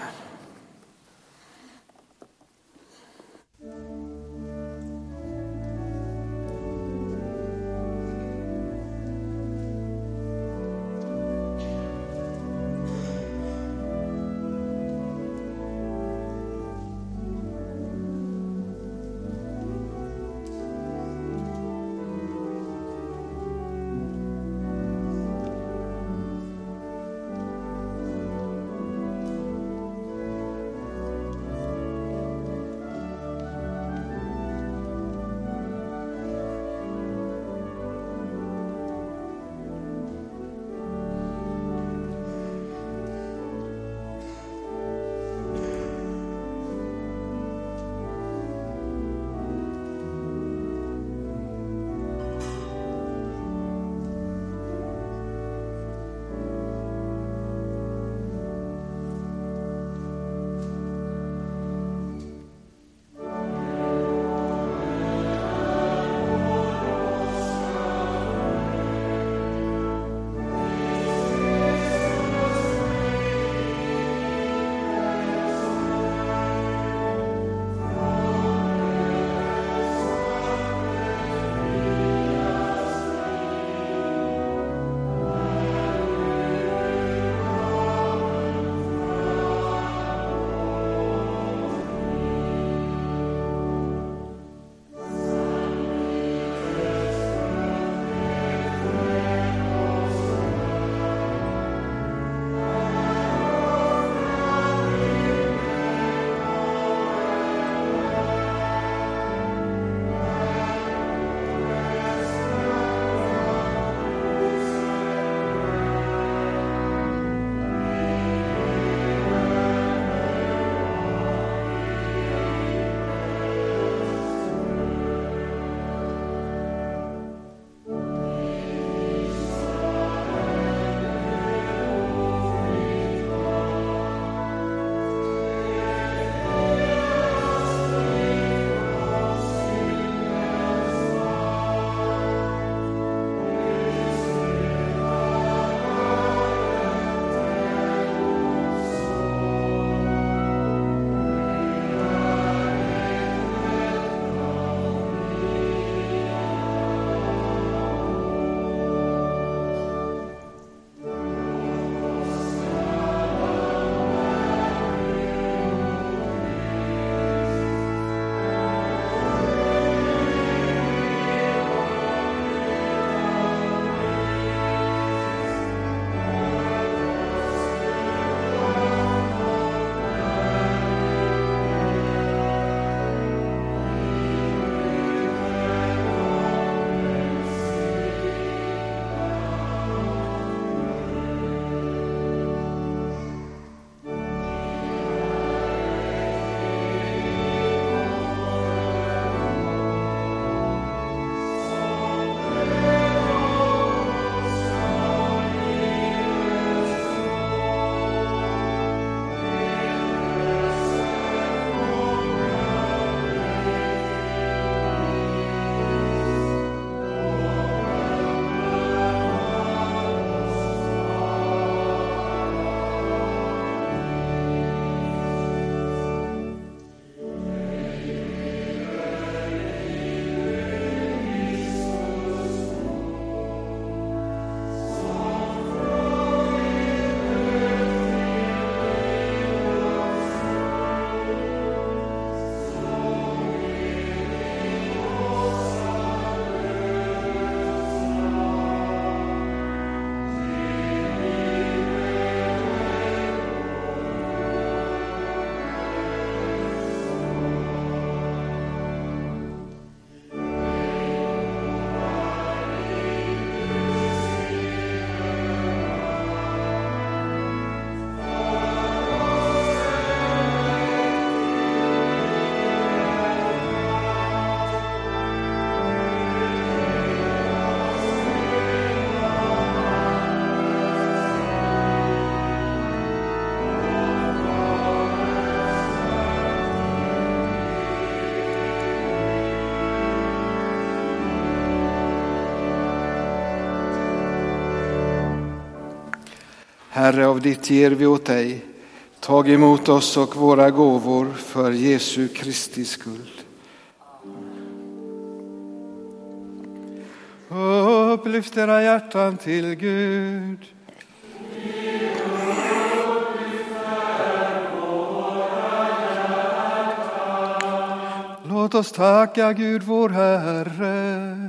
[SPEAKER 1] Herre, av ditt ger vi åt dig. Tag emot oss och våra gåvor för Jesu Kristi skull. Upplyft era hjärtan till Gud. Låt oss tacka Gud vår Herre.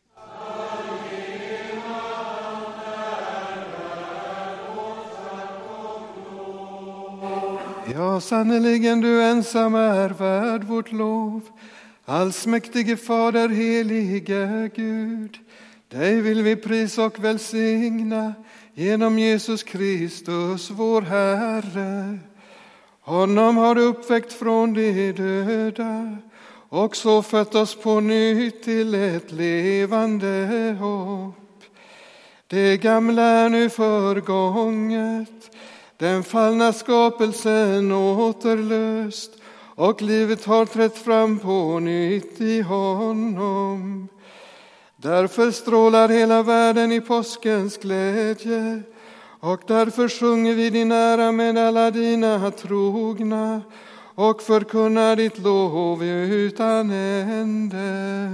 [SPEAKER 1] Ja, sannerligen du ensam är värd vårt lov. Allsmäktige Fader, helige Gud. Dig vill vi prisa och välsigna genom Jesus Kristus, vår Herre. Honom har du uppväckt från de döda och så fött oss på nytt till ett levande hopp. Det gamla är nu förgånget, den fallna skapelsen återlöst, och livet har trätt fram på nytt i honom. Därför strålar hela världen i påskens glädje, och därför sjunger vi din ära med alla dina trogna och förkunnar ditt lov utan ände.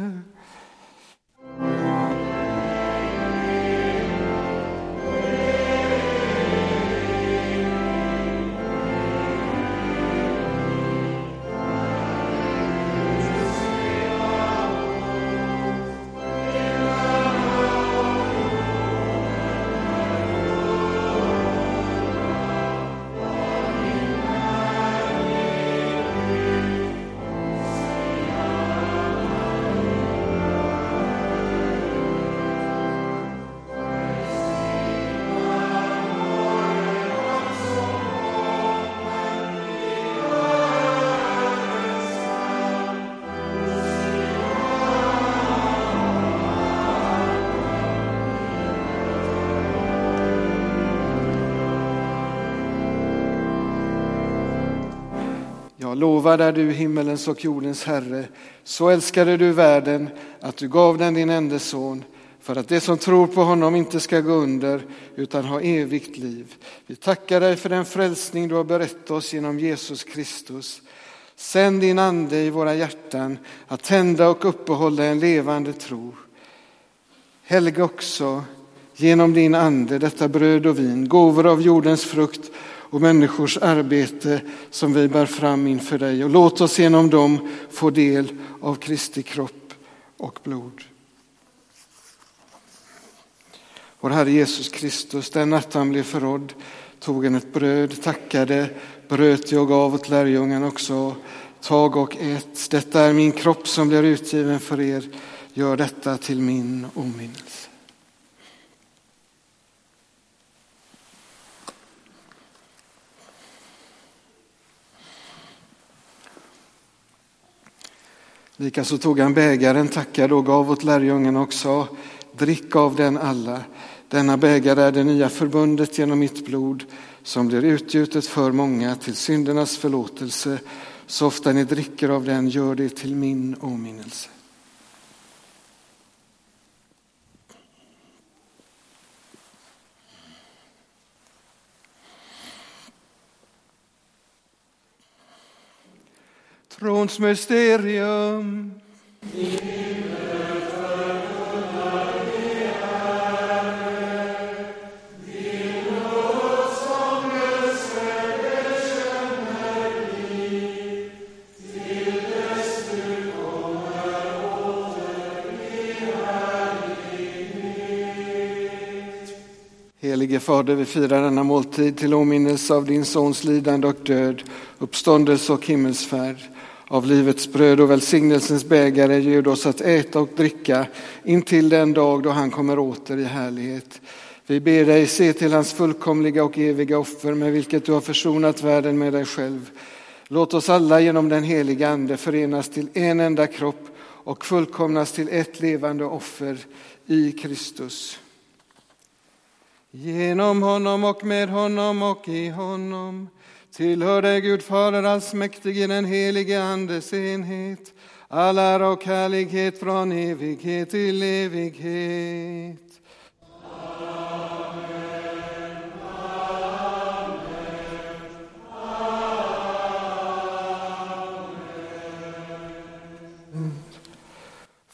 [SPEAKER 1] Lovad är du himmelens och jordens Herre, så älskade du världen att du gav den din enda son, för att det som tror på honom inte ska gå under utan ha evigt liv. Vi tackar dig för den frälsning du har berett oss genom Jesus Kristus. Sänd din ande i våra hjärtan att tända och uppehålla en levande tro. Helga också genom din ande detta bröd och vin, gåvor av jordens frukt och människors arbete som vi bär fram inför dig. Och låt oss genom dem få del av Kristi kropp och blod. Vår Herre Jesus Kristus, den natt han blev förrådd, tog han ett bröd, tackade, bröt det och gav åt lärjungarna också. Tag och ät, detta är min kropp som blir utgiven för er. Gör detta till min åminnelse. Likaså tog han bägaren, tackade och gav åt lärjungarna och sa: drick av den alla. Denna bägare är det nya förbundet genom mitt blod som blir utgjutet för många till syndernas förlåtelse. Så ofta ni dricker av den, gör det till min åminnelse. Trons mysterium. Helige Fader, vi firar denna måltid till åminnelse av din sons lidande och död, uppståndelse och himmelsfärd. Av livets bröd och välsignelsens bägare bjud oss att äta och dricka intill den dag då han kommer åter i härlighet. Vi ber dig, se till hans fullkomliga och eviga offer med vilket du har försonat världen med dig själv. Låt oss alla genom den heliga ande förenas till en enda kropp och fullkomnas till ett levande offer i Kristus. Genom honom och med honom och i honom tillhör dig Gud Fader allsmäktig i den helige andes enhet, all ära och härlighet från evighet till evighet. Amen.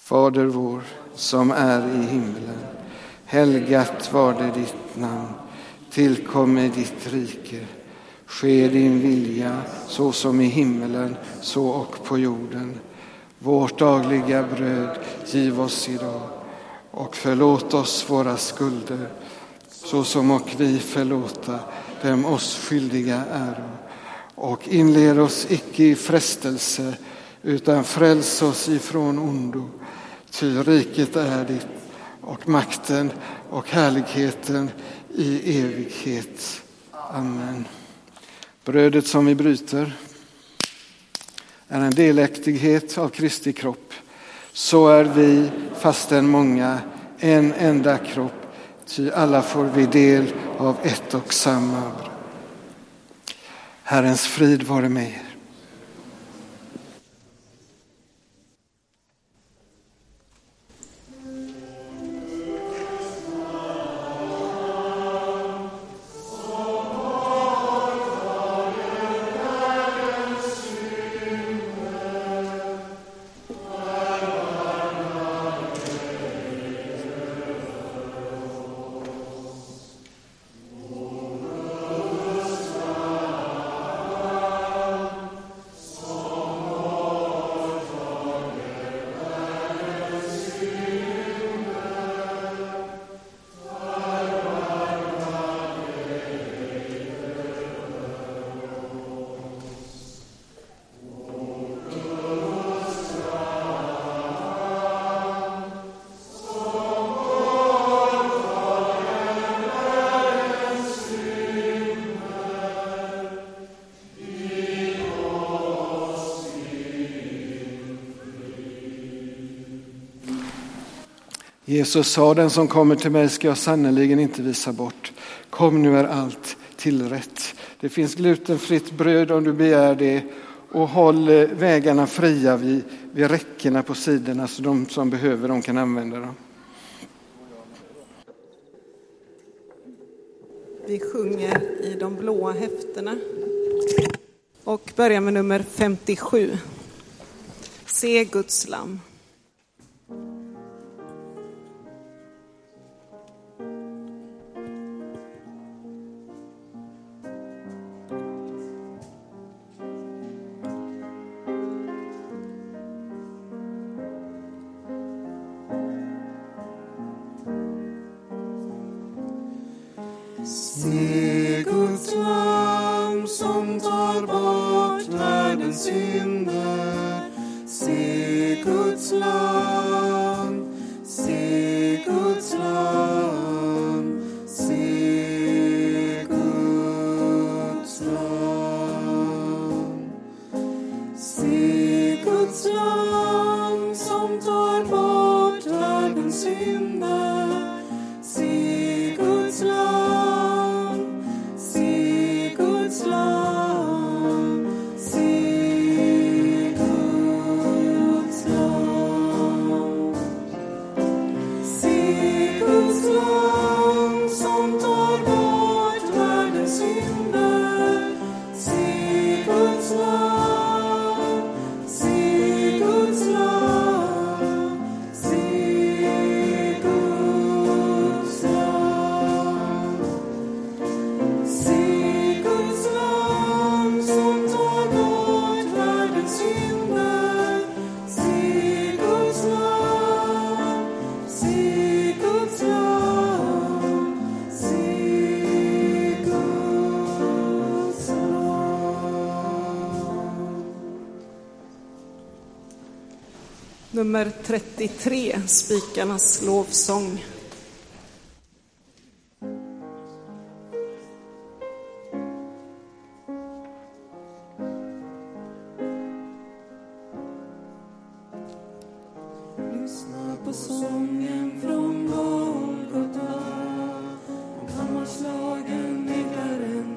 [SPEAKER 1] Fader vår som är i himlen. Helgat var det ditt namn. Tillkommer ditt rike. Ske din vilja så som i himmelen, så och på jorden. Vårt dagliga bröd giv oss idag. Och förlåt oss våra skulder, så som och vi förlåta dem oss skyldiga äro. Och inled oss icke i frestelse, utan fräls oss ifrån ondo. Ty riket är ditt, och makten och härligheten i evighet. Amen. Brödet som vi bryter är en delaktighet av Kristi kropp. Så är vi, fastän många, en enda kropp, ty alla får vi del av ett och samma bröd. Herrens frid vare med er. Jesus sa, den som kommer till mig ska jag sannoliken inte visa bort. Kom, nu är allt tillrätt. Det finns glutenfritt bröd om du begär det. Och håll vägarna fria vid räckena på sidorna, så de som behöver de kan använda dem.
[SPEAKER 4] Vi sjunger i de blåa häftena och börjar med nummer 57. Se Guds lamm.
[SPEAKER 5] Se Guds lamm som tar bort världens synder. Se Guds lamm, se Guds lamm, se Guds lamm. Se Guds lamm som tar bort världens synder. Se Guds lamm, se Guds lamm, se Guds lamm. Se Guds lamm som tar bort världens synder. Se Guds lamm, se Guds lamm, se Guds lamm. Se Guds lamm som tar bort världens synder. Se Guds lamm, se Guds lamm, se Guds lamm.
[SPEAKER 4] Nummer 33, Spikarnas lovsång.
[SPEAKER 5] Lyssna på sången från Golgata, och kammarslagen ekar än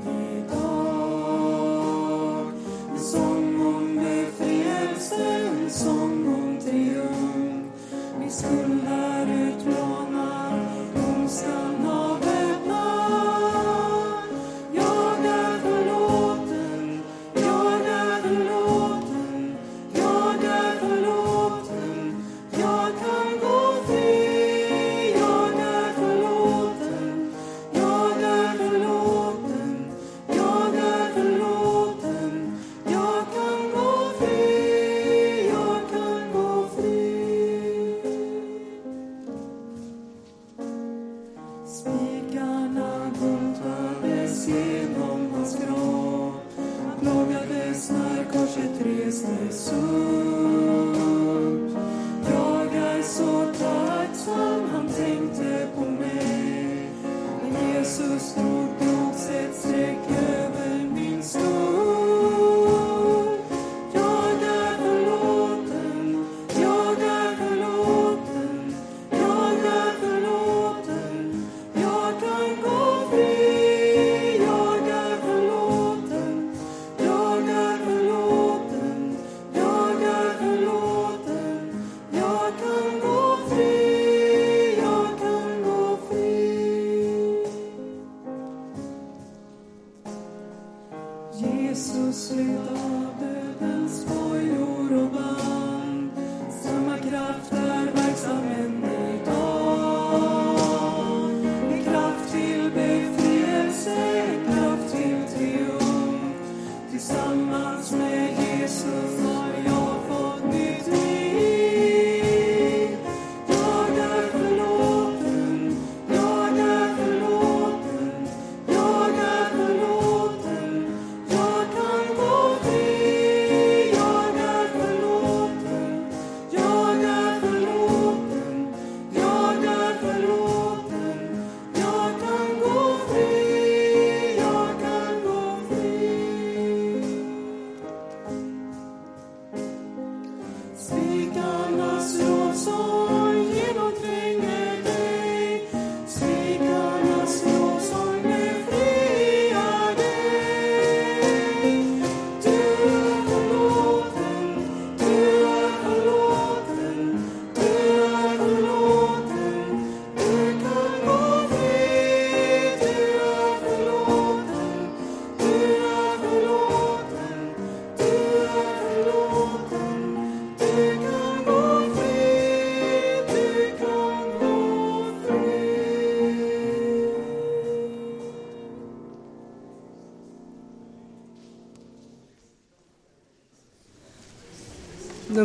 [SPEAKER 5] idag. En sång om befrielse, en sång om triumf. Min skuld är utplånad, ondskan avväpnad. Jag är förlåten, jag är förlåten, jag är förlåten, jag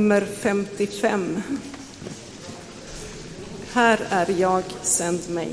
[SPEAKER 4] nummer 55. Här är jag, sänd mig.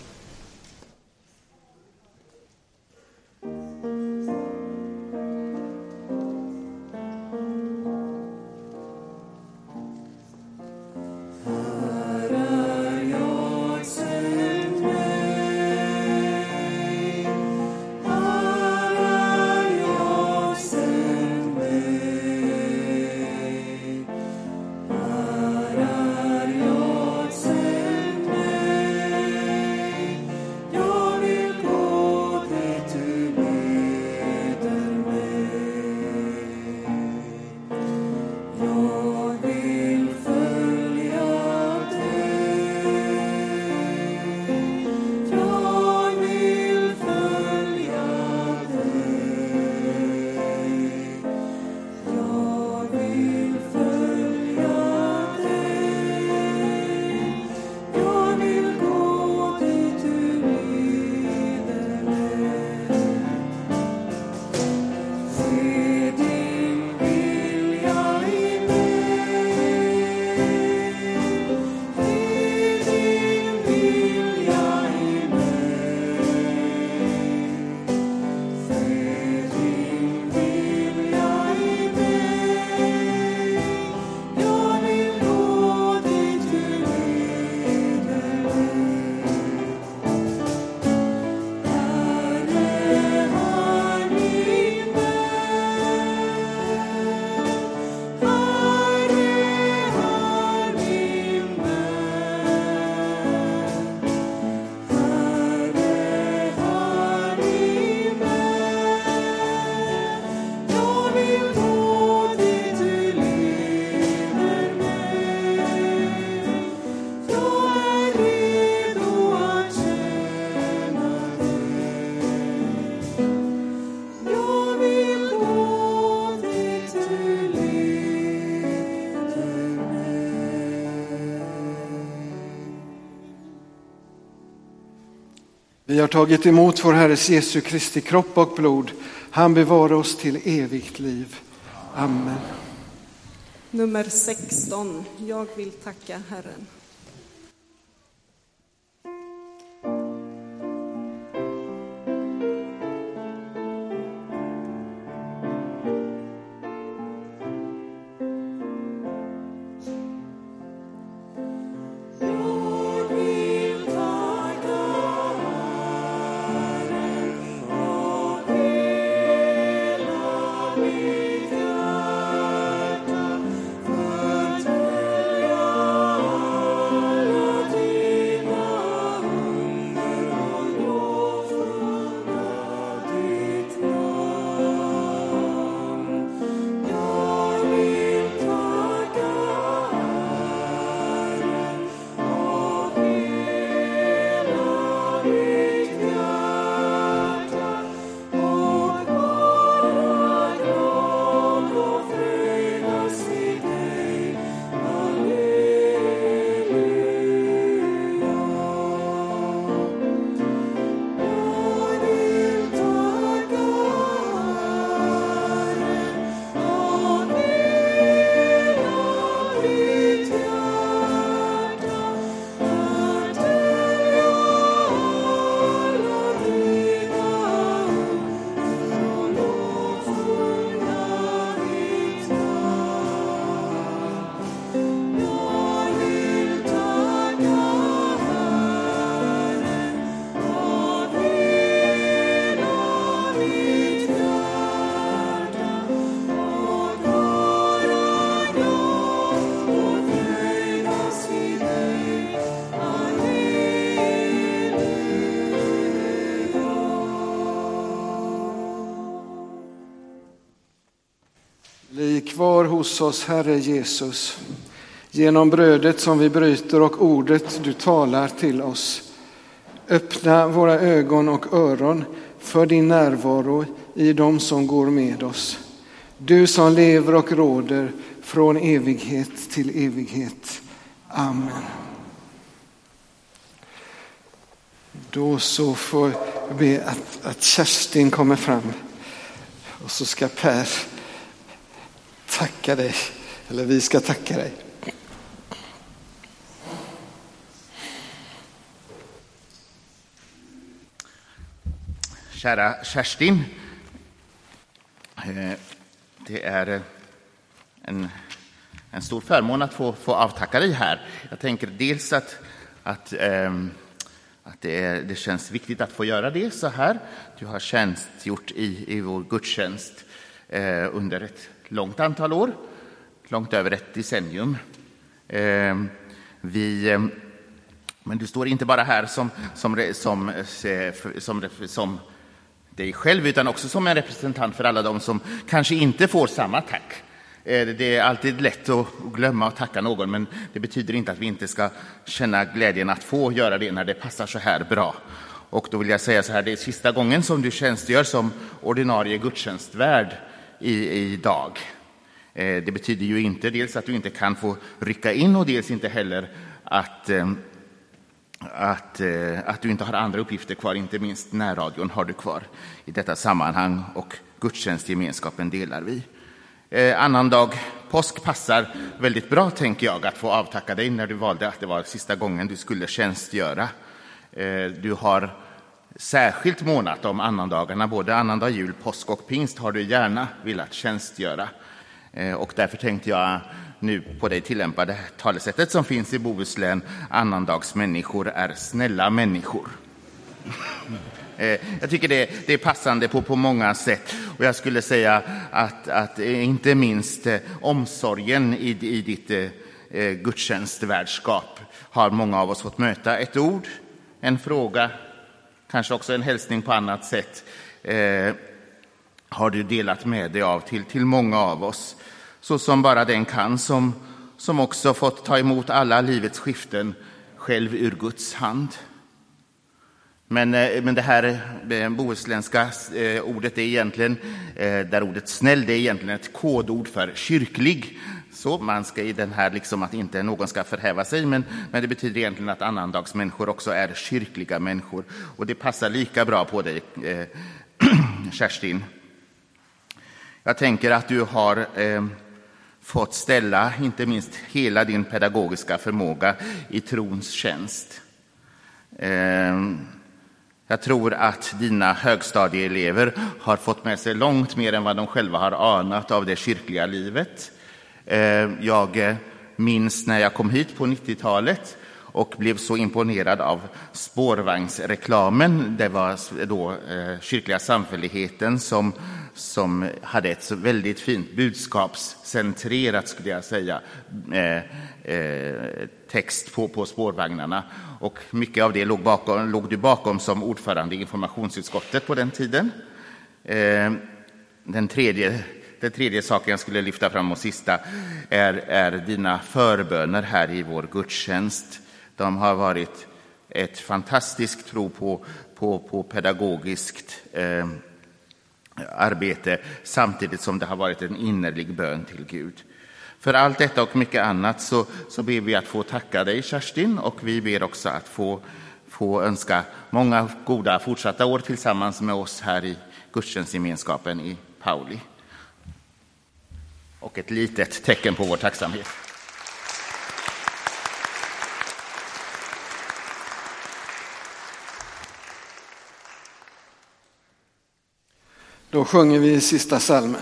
[SPEAKER 1] Vi har tagit emot vår Herres Jesu Kristi kropp och blod. Han bevarar oss till evigt liv. Amen.
[SPEAKER 4] Nummer 16. Jag vill tacka Herren.
[SPEAKER 1] Bli kvar hos oss, Herre Jesus, genom brödet som vi bryter och ordet du talar till oss. Öppna våra ögon och öron för din närvaro i dem som går med oss. Du som lever och råder från evighet till evighet. Amen. Då så får jag be att Kerstin kommer fram. Och så ska Per tacka dig, Eller vi ska tacka dig.
[SPEAKER 6] Kära Kerstin, det är en stor förmån att få avtacka dig här. Jag tänker dels att det känns viktigt att få göra det så här. Du har tjänstgjort i vår gudstjänst under ett långt antal år, långt över ett decennium. Men du står inte bara här som dig själv, utan också som en representant för alla de som kanske inte får samma tack. Det är alltid lätt att glömma att tacka någon, men det betyder inte att vi inte ska känna glädjen att få göra det när det passar så här bra. Och då vill jag säga så här, det är sista gången som du tjänstgör som ordinarie gudstjänstvärd idag. Det betyder ju inte dels att du inte kan få rycka in, och dels inte heller att du inte har andra uppgifter kvar, inte minst närradion har du kvar i detta sammanhang, och gudstjänstgemenskapen delar vi. Annandag påsk passar väldigt bra, tänker jag, att få avtacka dig när du valde att det var sista gången du skulle tjänstgöra. Du har särskilt månat om annandagarna, både annandag jul, påsk och pingst har du gärna velat tjänstgöra. Och därför tänkte jag nu på dig tillämpa det talesättet som finns i Bohuslän: annandagsmänniskor är snälla människor. Jag tycker det är passande på många sätt, och jag skulle säga att inte minst omsorgen i ditt gudstjänstvärdskap har många av oss fått möta. Ett ord, en fråga, kanske också en hälsning på annat sätt har du delat med dig av till många av oss, så som bara den kan som också fått ta emot alla livets skiften själv ur Guds hand. Men det här bohuslänska ordet är egentligen, där ordet snäll, det är egentligen ett kodord för kyrklig. Så man ska i den här liksom att inte någon ska förhäva sig, men det betyder egentligen att annandagsmänniskor också är kyrkliga människor. Och det passar lika bra på dig, Kerstin. Jag tänker att du har fått ställa inte minst hela din pedagogiska förmåga i trons tjänst. Jag tror att dina högstadieelever har fått med sig långt mer än vad de själva har anat av det kyrkliga livet. Jag minns när jag kom hit på 90-talet och blev så imponerad av spårvagnsreklamen. Det var då kyrkliga samfälligheten som hade ett så väldigt fint budskapscentrerat, skulle jag säga, text på spårvagnarna. Och mycket av det låg du bakom som ordförande i informationsutskottet på den tiden. Den tredje saken jag skulle lyfta fram och sista är dina förböner här i vår gudstjänst. De har varit ett fantastiskt tro på pedagogiskt arbete, samtidigt som det har varit en innerlig bön till Gud. För allt detta och mycket annat så ber vi att få tacka dig, Kerstin, och vi ber också att få önska många goda fortsatta år tillsammans med oss här i gudstjänstgemenskapen i Pauli. Och ett litet tecken på vår tacksamhet.
[SPEAKER 1] Då sjunger vi sista psalmer.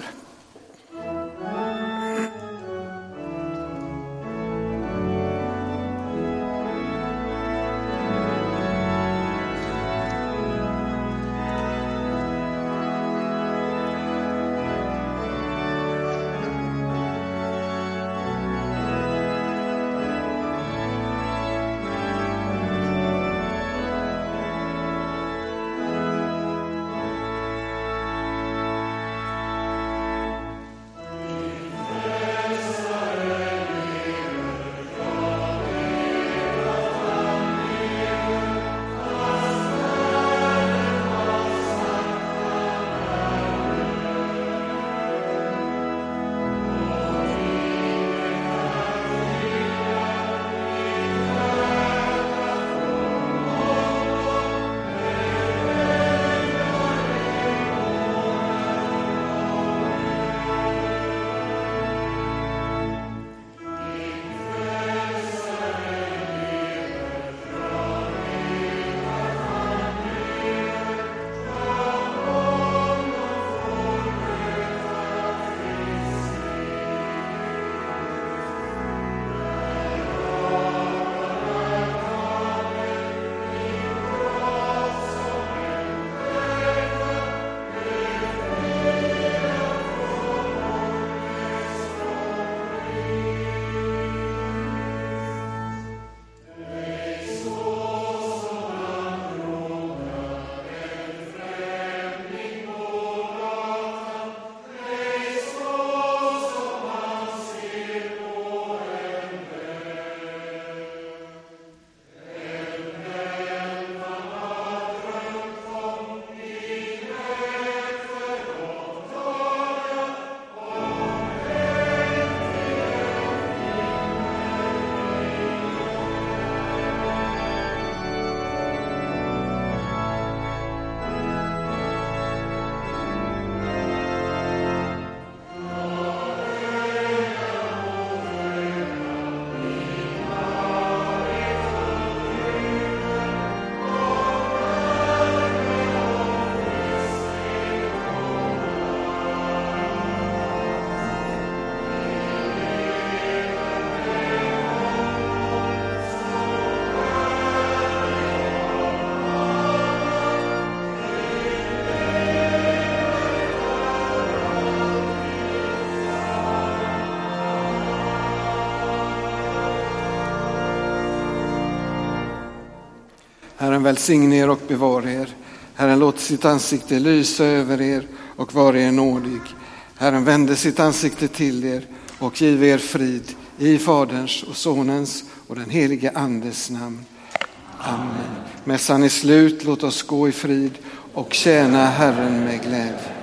[SPEAKER 1] Herren välsigne er och bevara er. Herren låter sitt ansikte lysa över er och vara er nådig. Herren vände sitt ansikte till er och give er frid i Faderns och Sonens och den helige Andes namn. Amen. Mässan är slut, låt oss gå i frid och tjäna Herren med glädje.